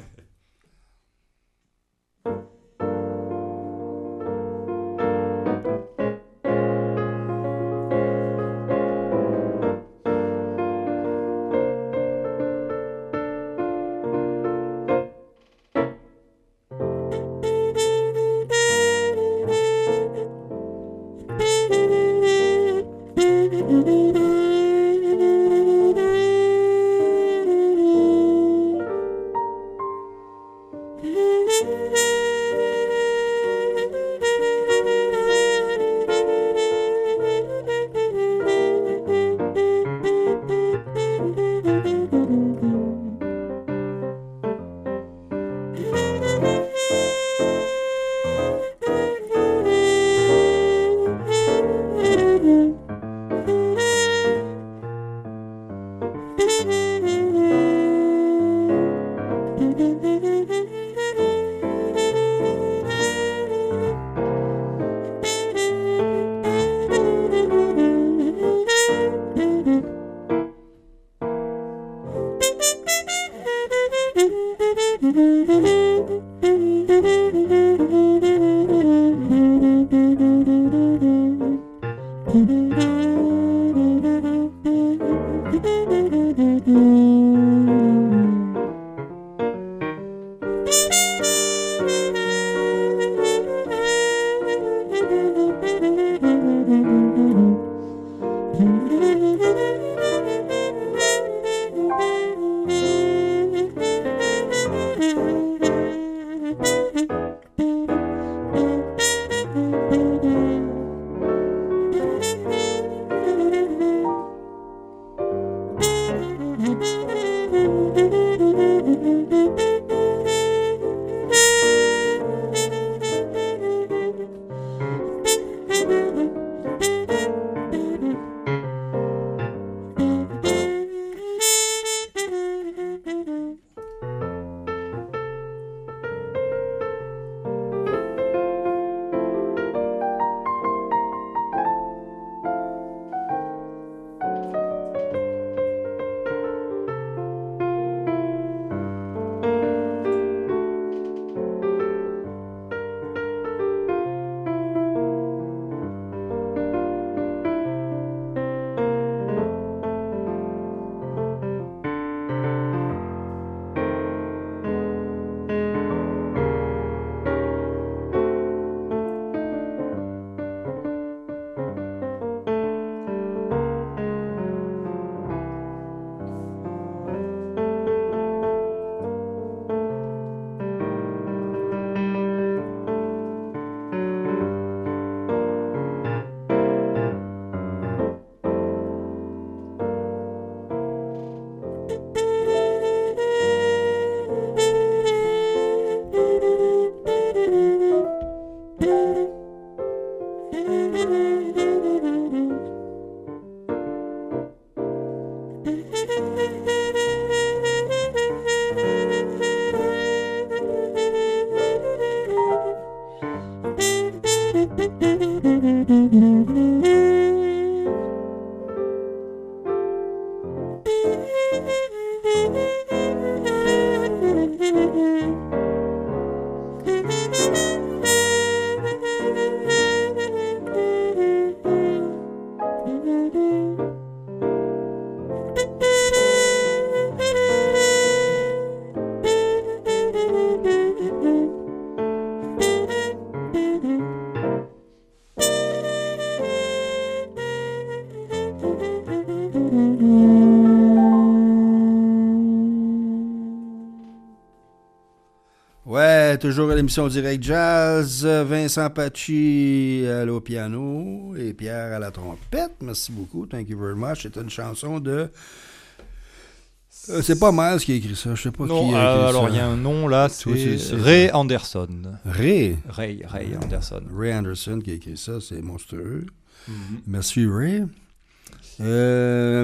Ouais, toujours à l'émission Direct Jazz. Vincent Pacci à au piano et Pierre à la trompette. Merci beaucoup. Thank you very much. C'est une chanson de... Euh, c'est pas Miles qui a écrit ça. Je sais pas Non, qui a euh, écrit alors ça. il y a un nom là, c'est, Oui, c'est- c'est- Ray Anderson. Ray. Ray, Ray Anderson. Ray Anderson qui a écrit ça. C'est monstrueux. Mhm. Merci, Ray. Euh,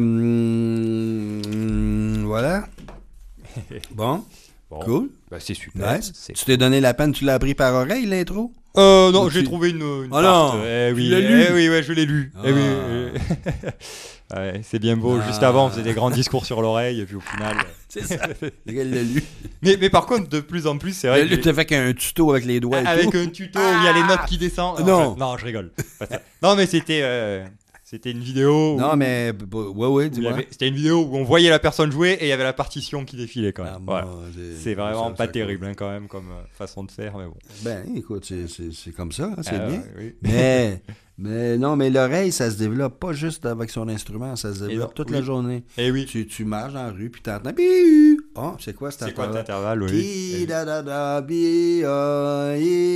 hum, voilà. Bon, Bon, cool. bah, c'est super. Nice. C'est- Tu t'es donné la peine, tu l'as appris par oreille, l'intro? Euh, non, Ou j'ai tu- trouvé une, une Oh part. non, Eh tu oui, l'as lu? eh oui, ouais, je l'ai lu. Ah. Eh oui, euh, ouais, c'est bien beau. Ah. Juste avant, on faisait des grands discours sur l'oreille, et puis au final. C'est ça. Le gars, il l'a lu. Mais, mais par contre, de plus en plus, c'est Il vrai l'a que lu, t'as fait qu'un tuto avec les doigts et avec tout. un tuto où il y a les notes qui descendent. Non. je- non, je rigole. Pas ça. Non, mais c'était, euh, c'était une vidéo. Où, Non, mais... b- b- Ouais, ouais, où il y dis-moi. avait- c'était une vidéo où on voyait la personne jouer et il y avait la partition qui défilait quand même. Ah, Voilà. moi, j'ai- C'est vraiment ça, pas ça, terrible hein, quand même comme euh, façon de faire, mais bon. Ben, écoute, c'est- c'est c'est comme ça, hein, c'est Ah, bien. oui. Mais, mais non, mais l'oreille, ça se développe pas juste avec son instrument, ça se développe non, toute oui. la journée. Et oui. Tu, tu marches dans la rue, puis t'entends... Biu! Oh, c'est quoi cet C'est quoi cet intervalle? intervalle, oui. Ti, da, da, da, bi, ah,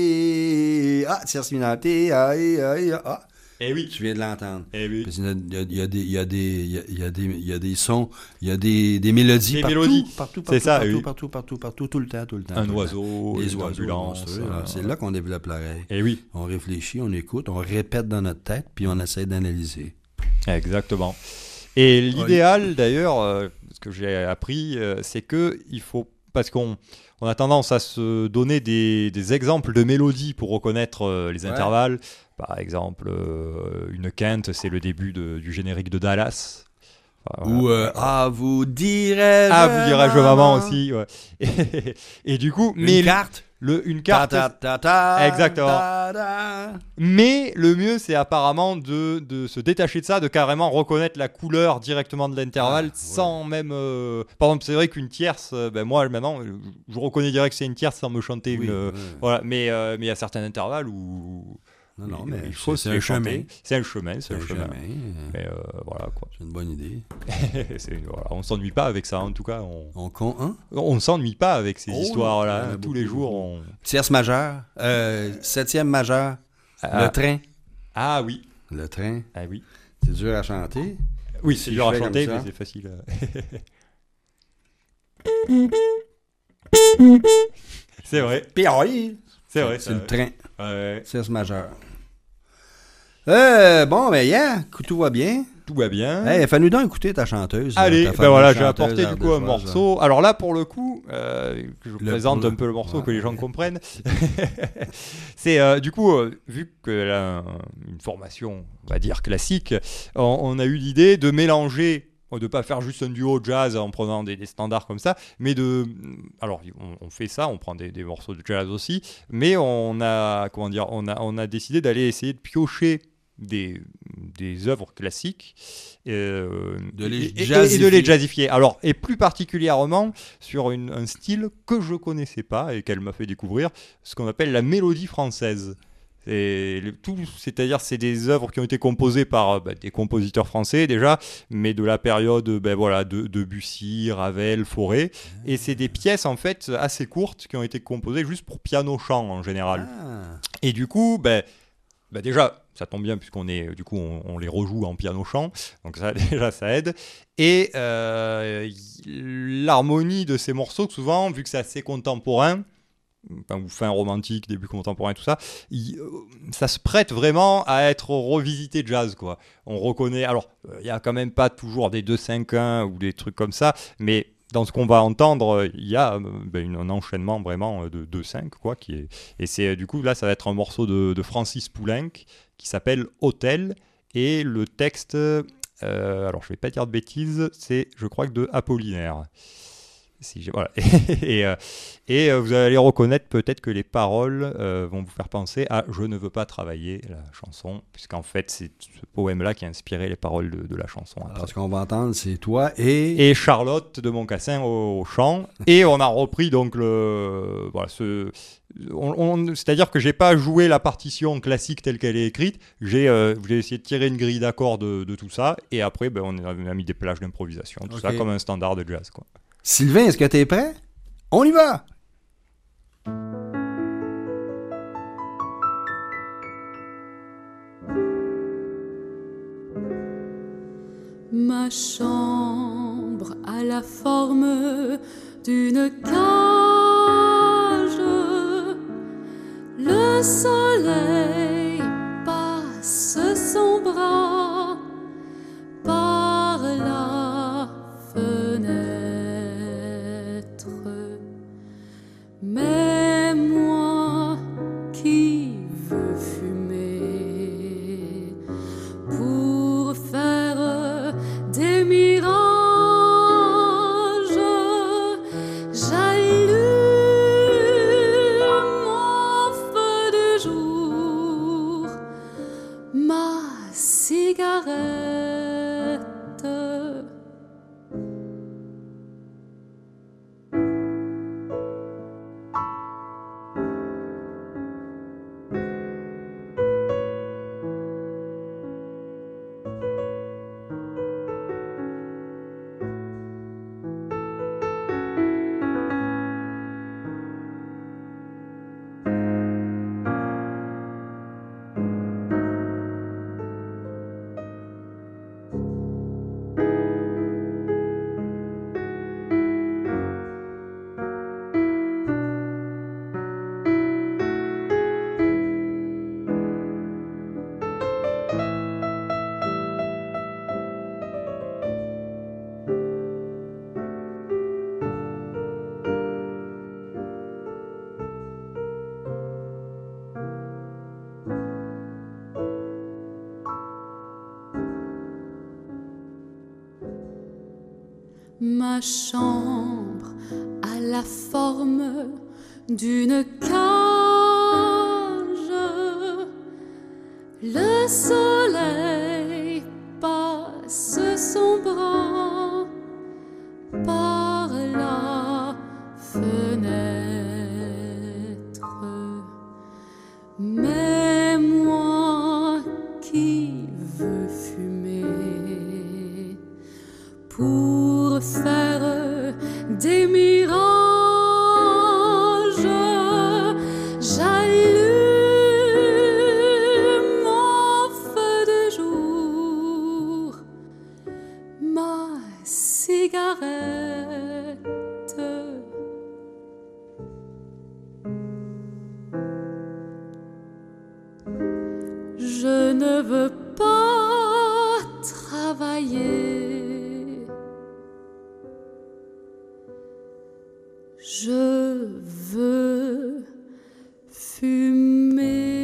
i, ah, tierce mineur, ti, ah, i, ah, i, ah. Et oui. Tu viens de l'entendre. Et oui. Parce qu'il y a- il y a, il y a des, il y a des, il y a- il y a des, il y a des sons, il y a des, des mélodies Des partout, mélodies. partout, partout, C'est ça, partout, oui. partout, partout, partout, tout le temps, tout le temps. Un tout le temps. oiseau, Les une oiseaux, ambulance. monstrueux, euh, là. C'est là qu'on développe l'oreille. Et oui, On réfléchit, on écoute, on répète dans notre tête, puis on essaie d'analyser. exactement. Et l'idéal d'ailleurs, euh, ce que j'ai appris, euh, c'est que il faut, parce qu'on on a tendance à se donner des, des exemples de mélodies pour reconnaître euh, les Ouais. intervalles. Par exemple, euh, une quinte, c'est le début de- du générique de Dallas. Enfin, Ou voilà. euh, ah vous dirais-je Ah, vous dirais-je maman aussi. Ouais. Et, et du coup, Une mais le- carte. le, une Ta, carte. ta, ta, ta, Exactement. ta, ta. Mais le mieux, c'est apparemment de, de se détacher de ça, de carrément reconnaître la couleur directement de l'intervalle, Ah, ouais. sans même... euh, Par exemple, c'est vrai qu'une tierce, euh, ben moi, maintenant, euh, je reconnais direct que c'est une tierce sans me chanter Oui, une... euh, ouais. Voilà, mais euh, mais il y a certains intervalles où... Non, non, il- mais il faut c'est se un les chemin. chanter. C'est un chemin, c'est un, Un chemin. chemin, euh, Mais euh, voilà, quoi. C'est une bonne idée. C'est- voilà, on s'ennuie pas avec ça, en tout cas. On, On con, hein? on s'ennuie pas avec ces Oh, histoires-là. il y en a hein. Tous beaucoup, les jours, beaucoup. on... Tierce majeure, euh, septième majeure, Ah, le train. ah oui, Le train, ah oui. c'est dur à chanter. Oui, Si c'est je dur à fais comme chanter, ça. mais c'est facile. C'est vrai, Puis oui, c'est vrai. c'est le train, Ouais, tierce majeure. Euh, bon, ben, yeah, tout va bien. tout va bien. Hey, fais-nous donc écouter ta chanteuse. Allez, ta ben fameuse voilà, j'ai chanteuse apporté du coup un ardéchoise, morceau. Alors là, pour le coup, euh, que je vous Le- présente pour un le- peu le morceau, Ouais. que les gens comprennent. C'est euh, du coup, euh, vu qu'elle a un- une formation, on va dire classique, on, on a eu l'idée de mélanger, de ne pas faire juste un duo jazz en prenant des, des standards comme ça, mais de, alors on, on fait ça, on prend des, des morceaux de jazz aussi, mais on a, comment dire, on a, on a décidé d'aller essayer de piocher des, des œuvres classiques euh, De les et, et- et jazzifier. de les jazzifier. Alors, et plus particulièrement sur une- un style que je connaissais pas et qu'elle m'a fait découvrir, ce qu'on appelle la mélodie française. C'est le- tout, c'est-à-dire c'est des œuvres qui ont été composées par bah, des compositeurs français déjà, mais de la période ben, voilà, de Debussy, Ravel, Fauré, et c'est des pièces en fait assez courtes qui ont été composées juste pour piano-chant en général. Ah. Et du coup, ben, ben déjà, ça tombe bien puisqu'on est, du coup, on, on les rejoue en piano-chant, donc ça déjà ça aide. Et euh, y- l'harmonie de ces morceaux, souvent, vu que c'est assez contemporain, enfin, ou fin romantique, début contemporain, tout ça, il- euh, ça se prête vraiment à être revisité jazz, quoi. On reconnaît, alors, il n'y a quand même pas toujours des deux cinq un ou des trucs comme ça, mais dans ce qu'on va entendre, il y a euh, ben, une- un enchaînement vraiment euh, de deux cinq, quoi, qui est, et c'est euh, du coup, là, ça va être un morceau de, de Francis Poulenc qui s'appelle Hôtel, et le texte, euh, alors je vais pas dire de bêtises, c'est, je crois que de Apollinaire. Si j'ai- voilà. et euh, et euh, vous allez reconnaître peut-être que les paroles euh, vont vous faire penser à Je ne veux pas travailler, la chanson, puisqu'en fait c'est ce poème-là qui a inspiré les paroles de, de la chanson. après. Alors, ce qu'on va entendre, c'est toi et... Et Charlotte de Moncassin au, au chant. Et on a repris donc le. Voilà, ce. On, on- c'est-à-dire que j'ai pas joué la partition classique telle qu'elle est écrite. J'ai, euh, j'ai essayé de tirer une grille d'accords de, de tout ça. Et après, ben, on a, on a mis des plages d'improvisation. Tout Ok. ça comme un standard de jazz, quoi. Sylvain, est-ce que t'es prêt? On y va! chambre a la forme d'une cage. Le soleil passe son bras par la fenêtre. Mais moi qui veux fumer pour faire des mirages, j'allume mon feu du jour, ma cigarette. Ma chambre a la forme d'une cage. Le soleil passe son bras par la fenêtre. Mais moi qui veux fumer pour faire des mirages, j'allume mon feu de jour, ma cigarette. Je ne veux pas travailler, je veux fumer.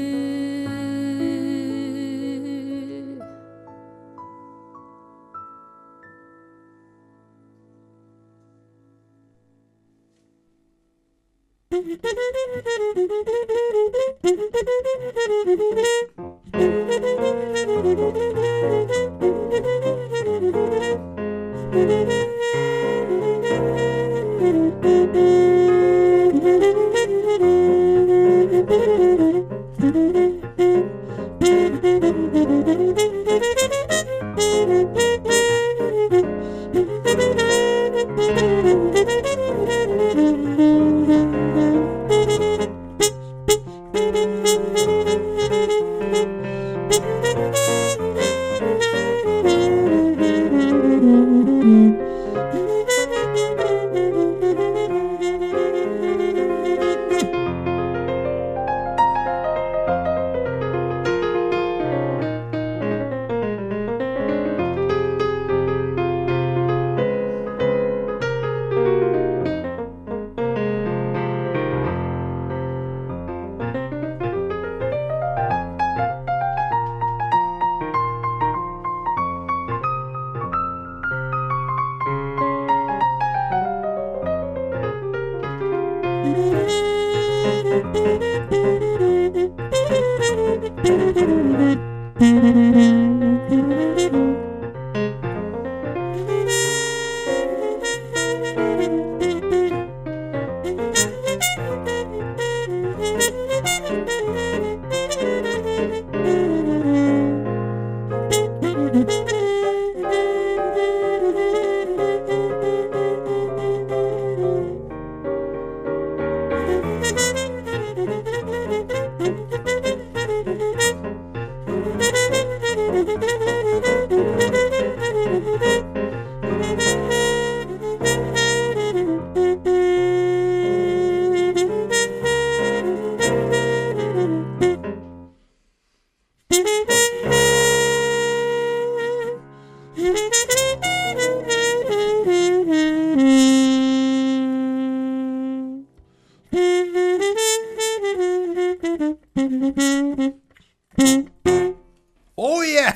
Oh yeah!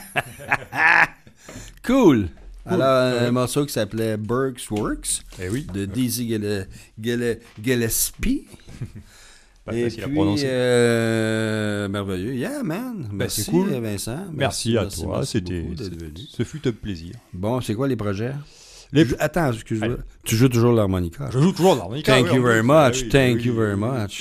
Cool! Alors, un morceau qui s'appelait Burke's Works Eh oui. de Dizzy Gille- Gille- Gillespie. Pas Et facile à puis, prononcer. euh, merveilleux. Yeah, man. Merci, c'est cool. Vincent. Merci, à merci, toi. merci C'était, beaucoup d'être c'est- venu. ce fut un plaisir. Bon, c'est quoi les projets? Les- Tu joues- Attends, excuse-moi. Allez. Tu joues toujours l'harmonica. Je joue toujours l'harmonica. Thank oui, you en very plus. much. Ah oui, Thank oui, you oui, very oui. much.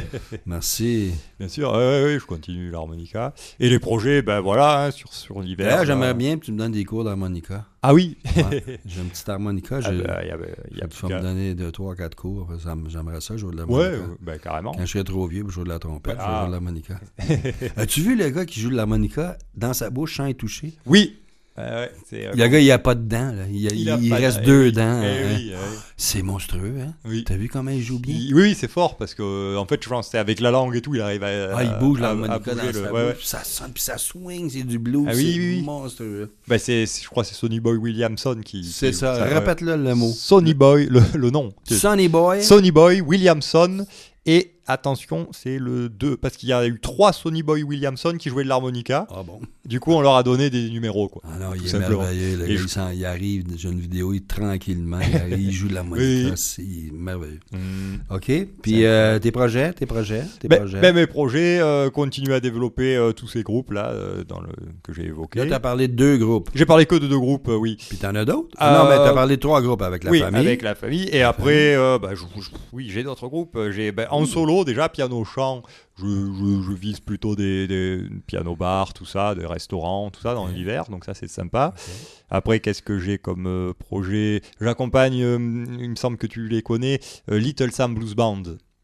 Merci. Bien sûr, ouais, ouais, ouais, je continue l'harmonica. Et les projets, ben voilà, hein, sur, sur l'hiver. D'ailleurs, là. j'aimerais bien que tu me donnes des cours d'harmonica. Ah oui. Ouais. J'ai un petit harmonica. Ah j'ai- ben, il y a, il y a Tu plus vas me qu'à- donner deux, trois, quatre cours. Ça me- J'aimerais ça jouer de Ouais, l'harmonica. euh, ben carrément. Quand je serais trop vieux pour jouer de la trompette, Ah. je vais jouer de l'harmonica. As-tu vu le gars qui joue de l'harmonica dans sa bouche sans y toucher? Oui. Euh, ouais, c'est, euh, Le gars, il n'y a pas de dents. Là. Il, y a- il il- a il pas de- reste eh deux oui, dents. eh hein. oui, eh oui. C'est monstrueux, hein? Oui. T'as vu comment il joue bien? Il- oui, oui, c'est fort parce que euh, en fait, je pense que c'est avec la langue et tout, il arrive à. Ah, il bouge à- à l'harmonica dans bouger sa le- bouche, ouais, ouais. puis ça sonne, puis ça swing, c'est du blues, Ah oui, c'est oui, oui. monstrueux. Ben, c'est, c'est- je crois que c'est Sonny Boy Williamson qui. C'est qui- ça, ouais. répète-le le mot. Sonny Boy, le, le nom. Sonny Boy. Sonny Boy Williamson. Et attention, c'est le deux, parce qu'il y a eu trois Sonny Boy Williamson qui jouaient de l'harmonica. Ah bon? Du coup, on leur a donné des numéros, quoi. Ah non, il Tout est simplement. merveilleux. Le Et gars, je- il, s'en- il arrive, j'ai une vidéo, il tranquillement, il, arrive, il joue de l'harmonica, Oui. c'est merveilleux. Mm. OK? Puis euh, tes projets, tes projets, tes Ben, projets. ben, mes projets euh, continuent à développer euh, tous ces groupes-là euh, dans le, que j'ai évoqués. Là, t'as parlé de deux groupes. J'ai parlé que de deux groupes, euh, oui. Puis t'en as d'autres? Euh, Non, mais t'as parlé de trois groupes avec la oui, famille. avec la famille. Et après, euh, bah, je- je- oui, j'ai d'autres groupes. J'ai ben, en solo déjà piano chant. Je, je, je vise plutôt des, des piano bars, tout ça, des restaurants, tout ça dans Ok. l'hiver. Donc ça, c'est sympa. Ok. Après, qu'est-ce que j'ai comme euh, projet? J'accompagne, euh, il me semble que tu les connais, euh, Little Sam Blues Band.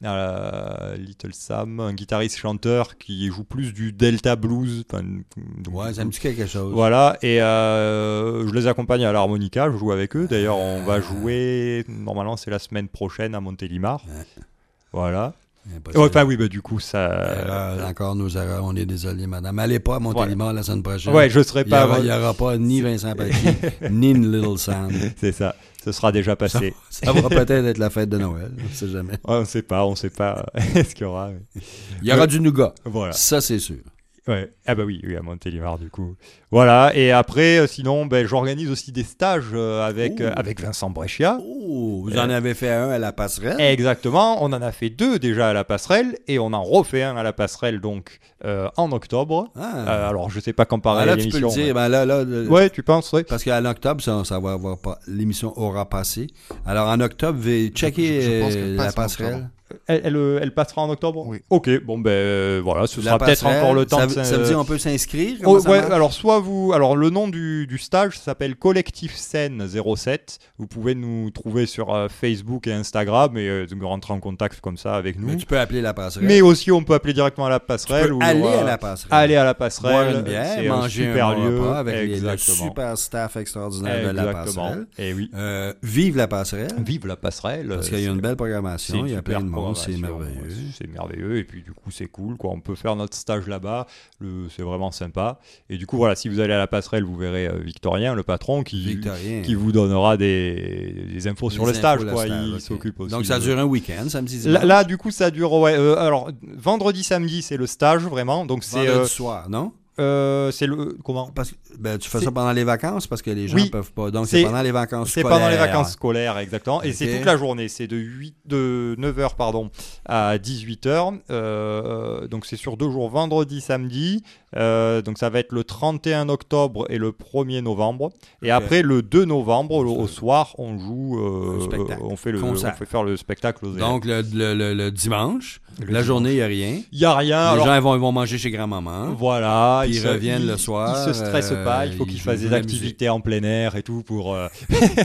Euh, Little Sam, un guitariste chanteur qui joue plus du Delta Blues. enfin, donc, Ouais, ça me dit quelque chose. Voilà, et euh, je les accompagne à l'harmonica, je joue avec eux. D'ailleurs, on va jouer, normalement, c'est la semaine prochaine à Montélimar. Ouais. Voilà. Impossible. Ouais, Enfin, oui, bah, du coup, ça. Erreur, encore nos erreurs, on est désolé, madame. Allez pas à Montélimar la semaine prochaine. Ouais, je serai Il n'y pas. aura, il y aura pas ni Vincent Paquet, ni Little Sam. C'est ça, ce sera déjà passé. Ça va peut-être être la fête de Noël, on sait jamais. Ouais, on sait pas, on sait pas ce qu'il y aura. mais- Il y aura Ouais. du nougat, Voilà. ça c'est sûr. Ouais. Ah bah oui, oui, à Montélimar du coup. Voilà, et après, euh, sinon, ben, j'organise aussi des stages euh, avec, Oh. euh, avec Vincent Brescia. Oh, vous Euh, en avez fait un à la passerelle? Exactement, on en a fait deux déjà à la passerelle, et on en refait un à la passerelle donc euh, en octobre. Ah. Euh, alors je sais pas quand paraît Ah, là, tu peux l'émission. le dire, ben là, là, le- mais- Ouais, tu penses, ouais. parce qu'en octobre, ça, ça va avoir pas, l'émission aura passé. Alors en octobre, veuillez checker Je- je pense euh, qu'elle la passe en passerelle. octobre. Elle, elle, euh, elle passera en octobre. Oui. Ok, bon ben euh, voilà, ce La sera peut-être passerelle, encore le temps ça, de veut- s'in- ça veut dire on peut s'inscrire? Oh, Comment ça ouais, marche? alors soit vous, alors le nom du, du stage s'appelle Collectif Scène zéro sept. Vous pouvez nous trouver sur euh, Facebook et Instagram et euh, de rentrer en contact comme ça avec nous. Mais tu peux appeler la passerelle. Mais aussi, on peut appeler directement à la tu passerelle. peux où il y aller aura- à la passerelle. aller à la passerelle. boire une bière, c'est manger un super un bon lieu. repas avec les- le Exactement. super staff extraordinaire de la Exactement. passerelle. Et oui. Euh, vive la passerelle. Vive la passerelle. Parce qu'il y a une c'est- belle c'est programmation, une il y a super plein de monde, c'est programmation, merveilleux. ouais, C'est merveilleux et puis du coup c'est cool quoi. On peut faire notre stage là-bas, le- c'est vraiment sympa. Et du coup voilà, si vous allez à la passerelle, vous verrez euh, Victorien, le patron, qui, Victorien. qui vous donnera des, des infos sur Les le stage infos, le quoi. stage, Il ok. s'occupe aussi. Donc ça de- dure un week-end, samedi, Là, dimanche. là, du coup ça dure ouais. euh, alors vendredi, samedi c'est le stage vraiment. Donc c'est Vendredi euh, soir, non? euh, c'est le comment? Parce que ben, tu fais C'est- ça pendant les vacances parce que les gens Oui. peuvent pas. Donc c'est C'est- pendant les vacances C'est scolaires. pendant les vacances scolaires, exactement. Et Ok. c'est toute la journée. C'est de, huit, de neuf heures pardon, à dix-huit heures. Euh, donc c'est sur deux jours, vendredi, samedi. Euh, donc ça va être le trente et un octobre et le premier novembre. Et Ok. après, le deux novembre, au, au soir, on joue. euh, Un spectacle. on, fait le, on Concert. fait faire le spectacle aux élèves. Donc le, le, le, le dimanche, Le la dimanche. journée, il n'y a rien. Il n'y a rien. les alors, gens ils vont, ils vont manger chez grand-maman. Voilà, Puis ils se- reviennent ils- le soir, Ils se stressent euh, pas. Il faut ils qu'ils jouent fassent de des la activités en plein air et tout pour euh,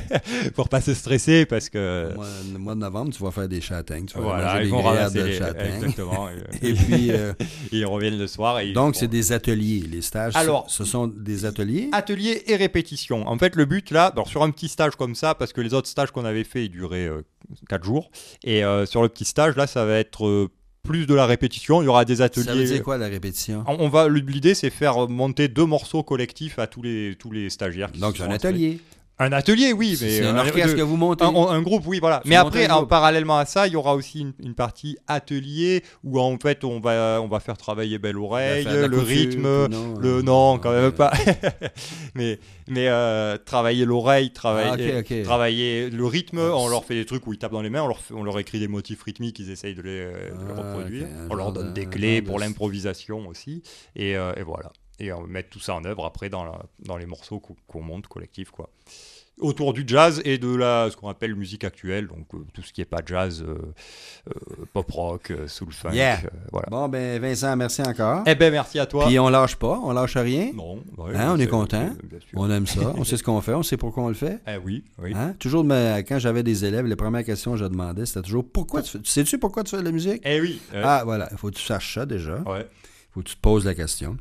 pour pas se stresser parce que Au mois, le mois de novembre, tu vas faire des châtaignes. Tu vas voilà, manger ils des vont grillades ramasser de les châtaignes. exactement. et, Et puis, euh, et ils reviennent le soir. Et ils donc font- c'est des ateliers. Les stages, Alors- ce ce sont des ateliers. atelier et répétition. En fait, le but là, alors sur un petit stage comme ça, parce que les autres stages qu'on avait fait, ils duraient quatre jours, et euh, sur le petit stage là, ça va être euh, plus de la répétition. Il y aura des ateliers. Ça veut dire quoi la répétition? On on va l'idée, c'est faire monter deux morceaux collectifs à tous les tous les stagiaires. Qui Donc se c'est sont un inscrits. atelier. Un atelier, oui, C'est- mais c'est un euh, orchestre de- que vous montez. un, un groupe, oui, voilà. Tu Mais montes après, un en- groupe. parallèlement à ça, il y aura aussi une, une partie atelier où en fait on va on va faire travailler belle oreille, faire de la le couture, rythme, tout, non, le euh, non quand non, même mais- pas. mais mais euh, travailler l'oreille, travailler Ah, ok, ok. travailler le rythme. Ah, On c'est- leur fait des trucs où ils tapent dans les mains, on leur fait- on leur écrit des motifs rythmiques, ils essayent de les, de les Ah, reproduire. ok, un On leur genre donne de- des un clés genre de- pour l'improvisation aussi. Et, euh, et voilà. Et on met tout ça en œuvre après dans la, dans les morceaux qu'on qu'on monte collectif quoi. Autour du jazz et de la, ce qu'on appelle musique actuelle, donc euh, tout ce qui est pas jazz, euh, euh, pop rock, euh, soul funk, Yeah. euh, voilà. Bon, ben Vincent, merci encore. Eh ben merci à toi. Puis on lâche pas, on lâche rien. Non, ouais, Hein, on est c'est- content. c'est- bien sûr. On aime ça, on sait ce qu'on fait, on sait pourquoi on le fait. Eh oui, oui. Hein? Toujours, me- quand j'avais des élèves, les premières questions que je demandais, c'était toujours pourquoi tu fais. Sais-tu pourquoi tu fais de la musique? Eh oui. ouais. Ah, voilà, il faut que tu saches ça déjà. Il Ouais. faut que tu te poses la question.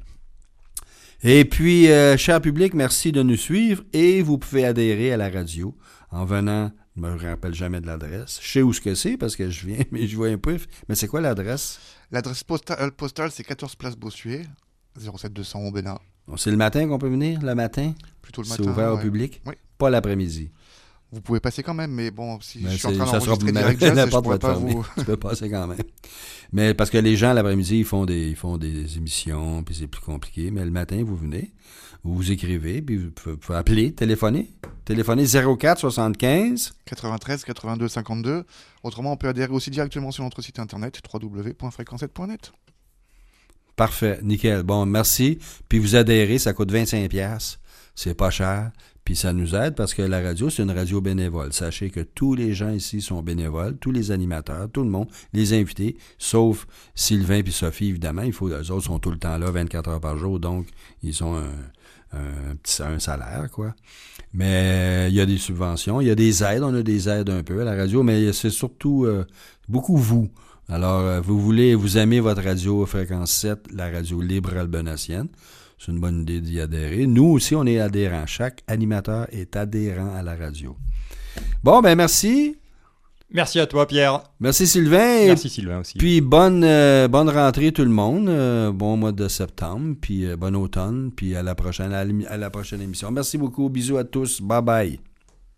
Et puis, euh, cher public, merci de nous suivre et vous pouvez adhérer à la radio en venant, je me rappelle jamais de l'adresse. Je sais où ce que c'est parce que je viens, mais je vois un peu. Mais c'est quoi l'adresse? L'adresse postale, postale c'est quatorze place Bossuet, zéro sept deux cents au Bénin. Bon, c'est le matin qu'on peut venir, le matin? Plutôt le C'est matin. ouvert au ouais. public? Oui. Pas l'après-midi. Vous pouvez passer quand même, mais bon, si Mais je suis en c'est- train ça sera d'enregistrer mais Direct Jazz, la je porte pourrais va être pas fermée. vous... Tu peux passer quand même. Mais parce que les gens, l'après-midi, ils font des, ils font des émissions, puis c'est plus compliqué. Mais le matin, vous venez, vous vous écrivez, puis vous pouvez, vous pouvez appeler, téléphoner. Téléphoner zéro quatre soixante-quinze. quatre-vingt-treize quatre-vingt-deux cinquante-deux. Autrement, on peut adhérer aussi directement sur notre site internet w w w point fréquence sept point net. Parfait, nickel. Bon, merci. Puis vous adhérez, ça coûte vingt-cinq piastres. C'est pas cher. Puis ça nous aide parce que la radio, c'est une radio bénévole. Sachez que tous les gens ici sont bénévoles, tous les animateurs, tout le monde, les invités, sauf Sylvain puis Sophie, évidemment. Il faut, eux autres sont tout le temps là, vingt-quatre heures par jour, donc ils ont un, un petit un salaire, quoi. Mais il y a des subventions, il y a des aides, on a des aides un peu à la radio, mais c'est surtout euh, beaucoup vous. Alors, euh, vous voulez, vous aimez votre radio Fréquence sept, la radio libre albenacienne. C'est une bonne idée d'y adhérer. Nous aussi, on est adhérents. Chaque animateur est adhérent à la radio. Bon, ben merci. Merci à toi, Pierre. Merci Sylvain. Et Merci Sylvain aussi. puis bonne, euh, bonne rentrée tout le monde. Euh, bon mois de septembre. Puis euh, bon automne. Puis à la prochaine, à la, à la prochaine émission. Merci beaucoup. Bisous à tous. Bye bye.